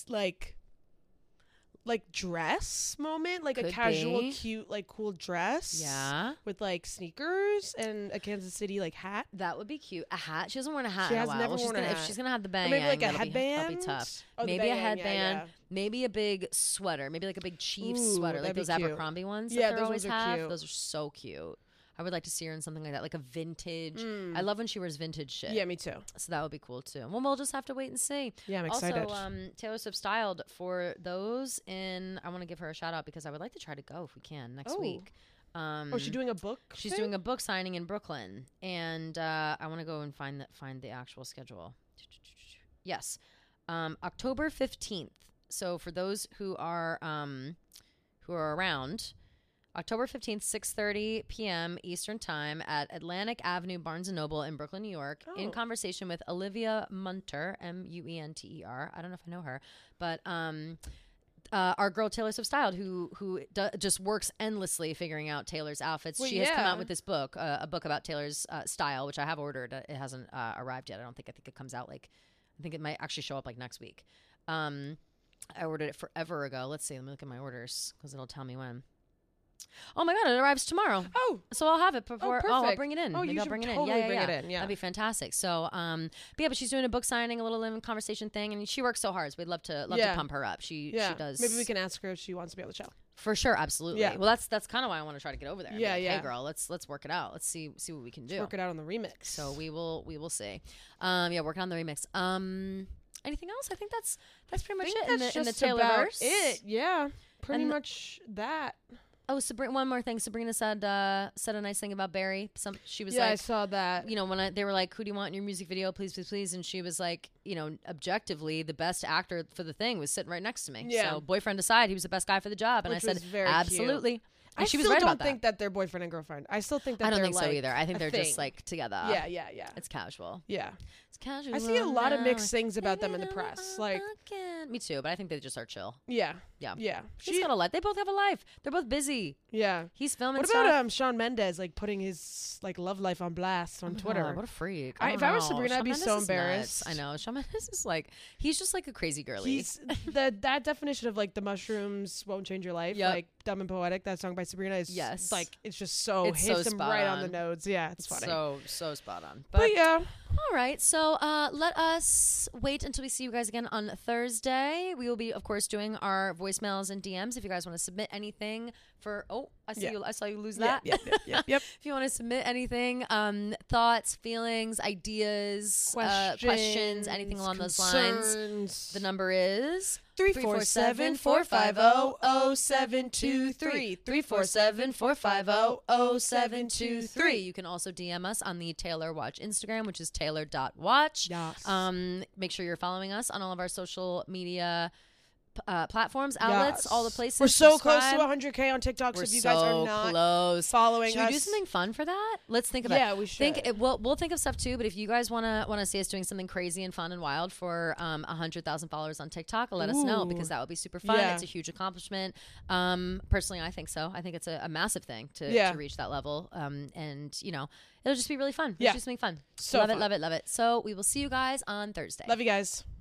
like dress moment, like a casual, cute, like cool dress. Yeah. With like sneakers and a Kansas City like hat. That would be cute. A hat. She hasn't worn a hat she in a has while. never worn a hat. If she's gonna have the bang, maybe like a headband. That'll be tough. Oh, maybe a headband. Yeah. Maybe a big sweater. Maybe like a big Chiefs Ooh, sweater, like those cute. Abercrombie ones. Yeah, that those always ones are have. cute. Those are so cute. I would like to see her in something like that, like a vintage. I love when she wears vintage shit. Yeah, me too. So that would be cool too. Well, we'll just have to wait and see. Yeah, I'm excited. Also, Taylor Swift styled for those I want to give her a shout out because I would like to try to go if we can next week. She's doing a book? She's doing a book signing in Brooklyn. And I want to go and find the actual schedule. Yes. October 15th. So for those who are around, October 15th, 6:30 p.m. Eastern Time at Atlantic Avenue, Barnes & Noble in Brooklyn, New York, in conversation with Olivia Munter, Munter. I don't know if I know her, but our girl Taylor Swift Styled, who just works endlessly figuring out Taylor's outfits. She has come out with this book, a book about Taylor's style, which I have ordered. It hasn't arrived yet. I think it comes out I think it might actually show up next week. I ordered it forever ago. Let's see. Let me look at my orders because it'll tell me when. Oh my God, it arrives tomorrow. Oh. So I'll have it before. Oh, I'll bring it in. Oh, Maybe you I'll should bring it totally in. bring it in. Yeah. That'd be fantastic. So, but she's doing a book signing, a little living conversation thing, and she works so hard. So we'd love to pump her up. She does. Maybe we can ask her if she wants to be on the show. For sure, absolutely. Yeah. Well, that's kind of why I want to try to get over there. Yeah, Hey, girl, let's work it out. Let's see what we can do. Let's work it out on the remix. So we will see. Working on the remix. Anything else? I think that's pretty much it in the Taylorverse. It, yeah, pretty much that. Oh, Sabrina! One more thing. Sabrina said a nice thing about Barry. She was I saw that. When they were like, "Who do you want in your music video? Please, please, please," and she was like, objectively, the best actor for the thing was sitting right next to me. Yeah. So boyfriend aside, he was the best guy for the job, and Which I said, was very absolutely. cute. And she was still right don't about think that they're boyfriend and girlfriend. I still think that I don't they're think so either. I think they're thing. just together. Yeah. It's casual. Yeah. It's casual. I see a lot of now. mixed things about them in the press. Me too, but I think they just are chill. Yeah. Yeah. Yeah. She's got a life. They both have a life. They're both busy. Yeah. He's filming What stuff. about Shawn Mendes putting his love life on blast on Twitter? God, what a freak. If I was don't know. Sabrina, I'd be Shawn so Mendes is embarrassed. nuts. I know. Shawn Mendes is he's just like a crazy girly. He's that definition of the mushrooms won't change your life. Yep. Dumb and Poetic, that song by Sabrina is it's just It's hits so him spot right on. on the nose. Yeah, it's funny. So spot on. But yeah. All right. So let us wait until we see you guys again on Thursday. We will be, of course, doing our voicemails and DMs. If you guys want to submit anything I saw you lose that. Yep. If you want to submit anything, thoughts, feelings, ideas, questions, anything along those lines, the number is 347-450-0723. 347-450-0723. You can also DM us on the Taylor Watch Instagram, which is taylor.watch. Yes. Make sure you're following us on all of our social media platforms, outlets, all the places. We're so Subscribe. close to 100K on TikTok, so if you guys are not close. following should us. we do something fun for that? Let's think about it. Yeah, we should. We'll think of stuff too, but if you guys want to see us doing something crazy and fun and wild for 100,000 followers on TikTok, let us know because that would be super fun. Yeah. It's a huge accomplishment. Personally, I think so. I think it's a massive thing to reach that level. And it'll just be really fun. Yeah. It'll just be something fun. So love fun. it, love it, love it. So we will see you guys on Thursday. Love you guys.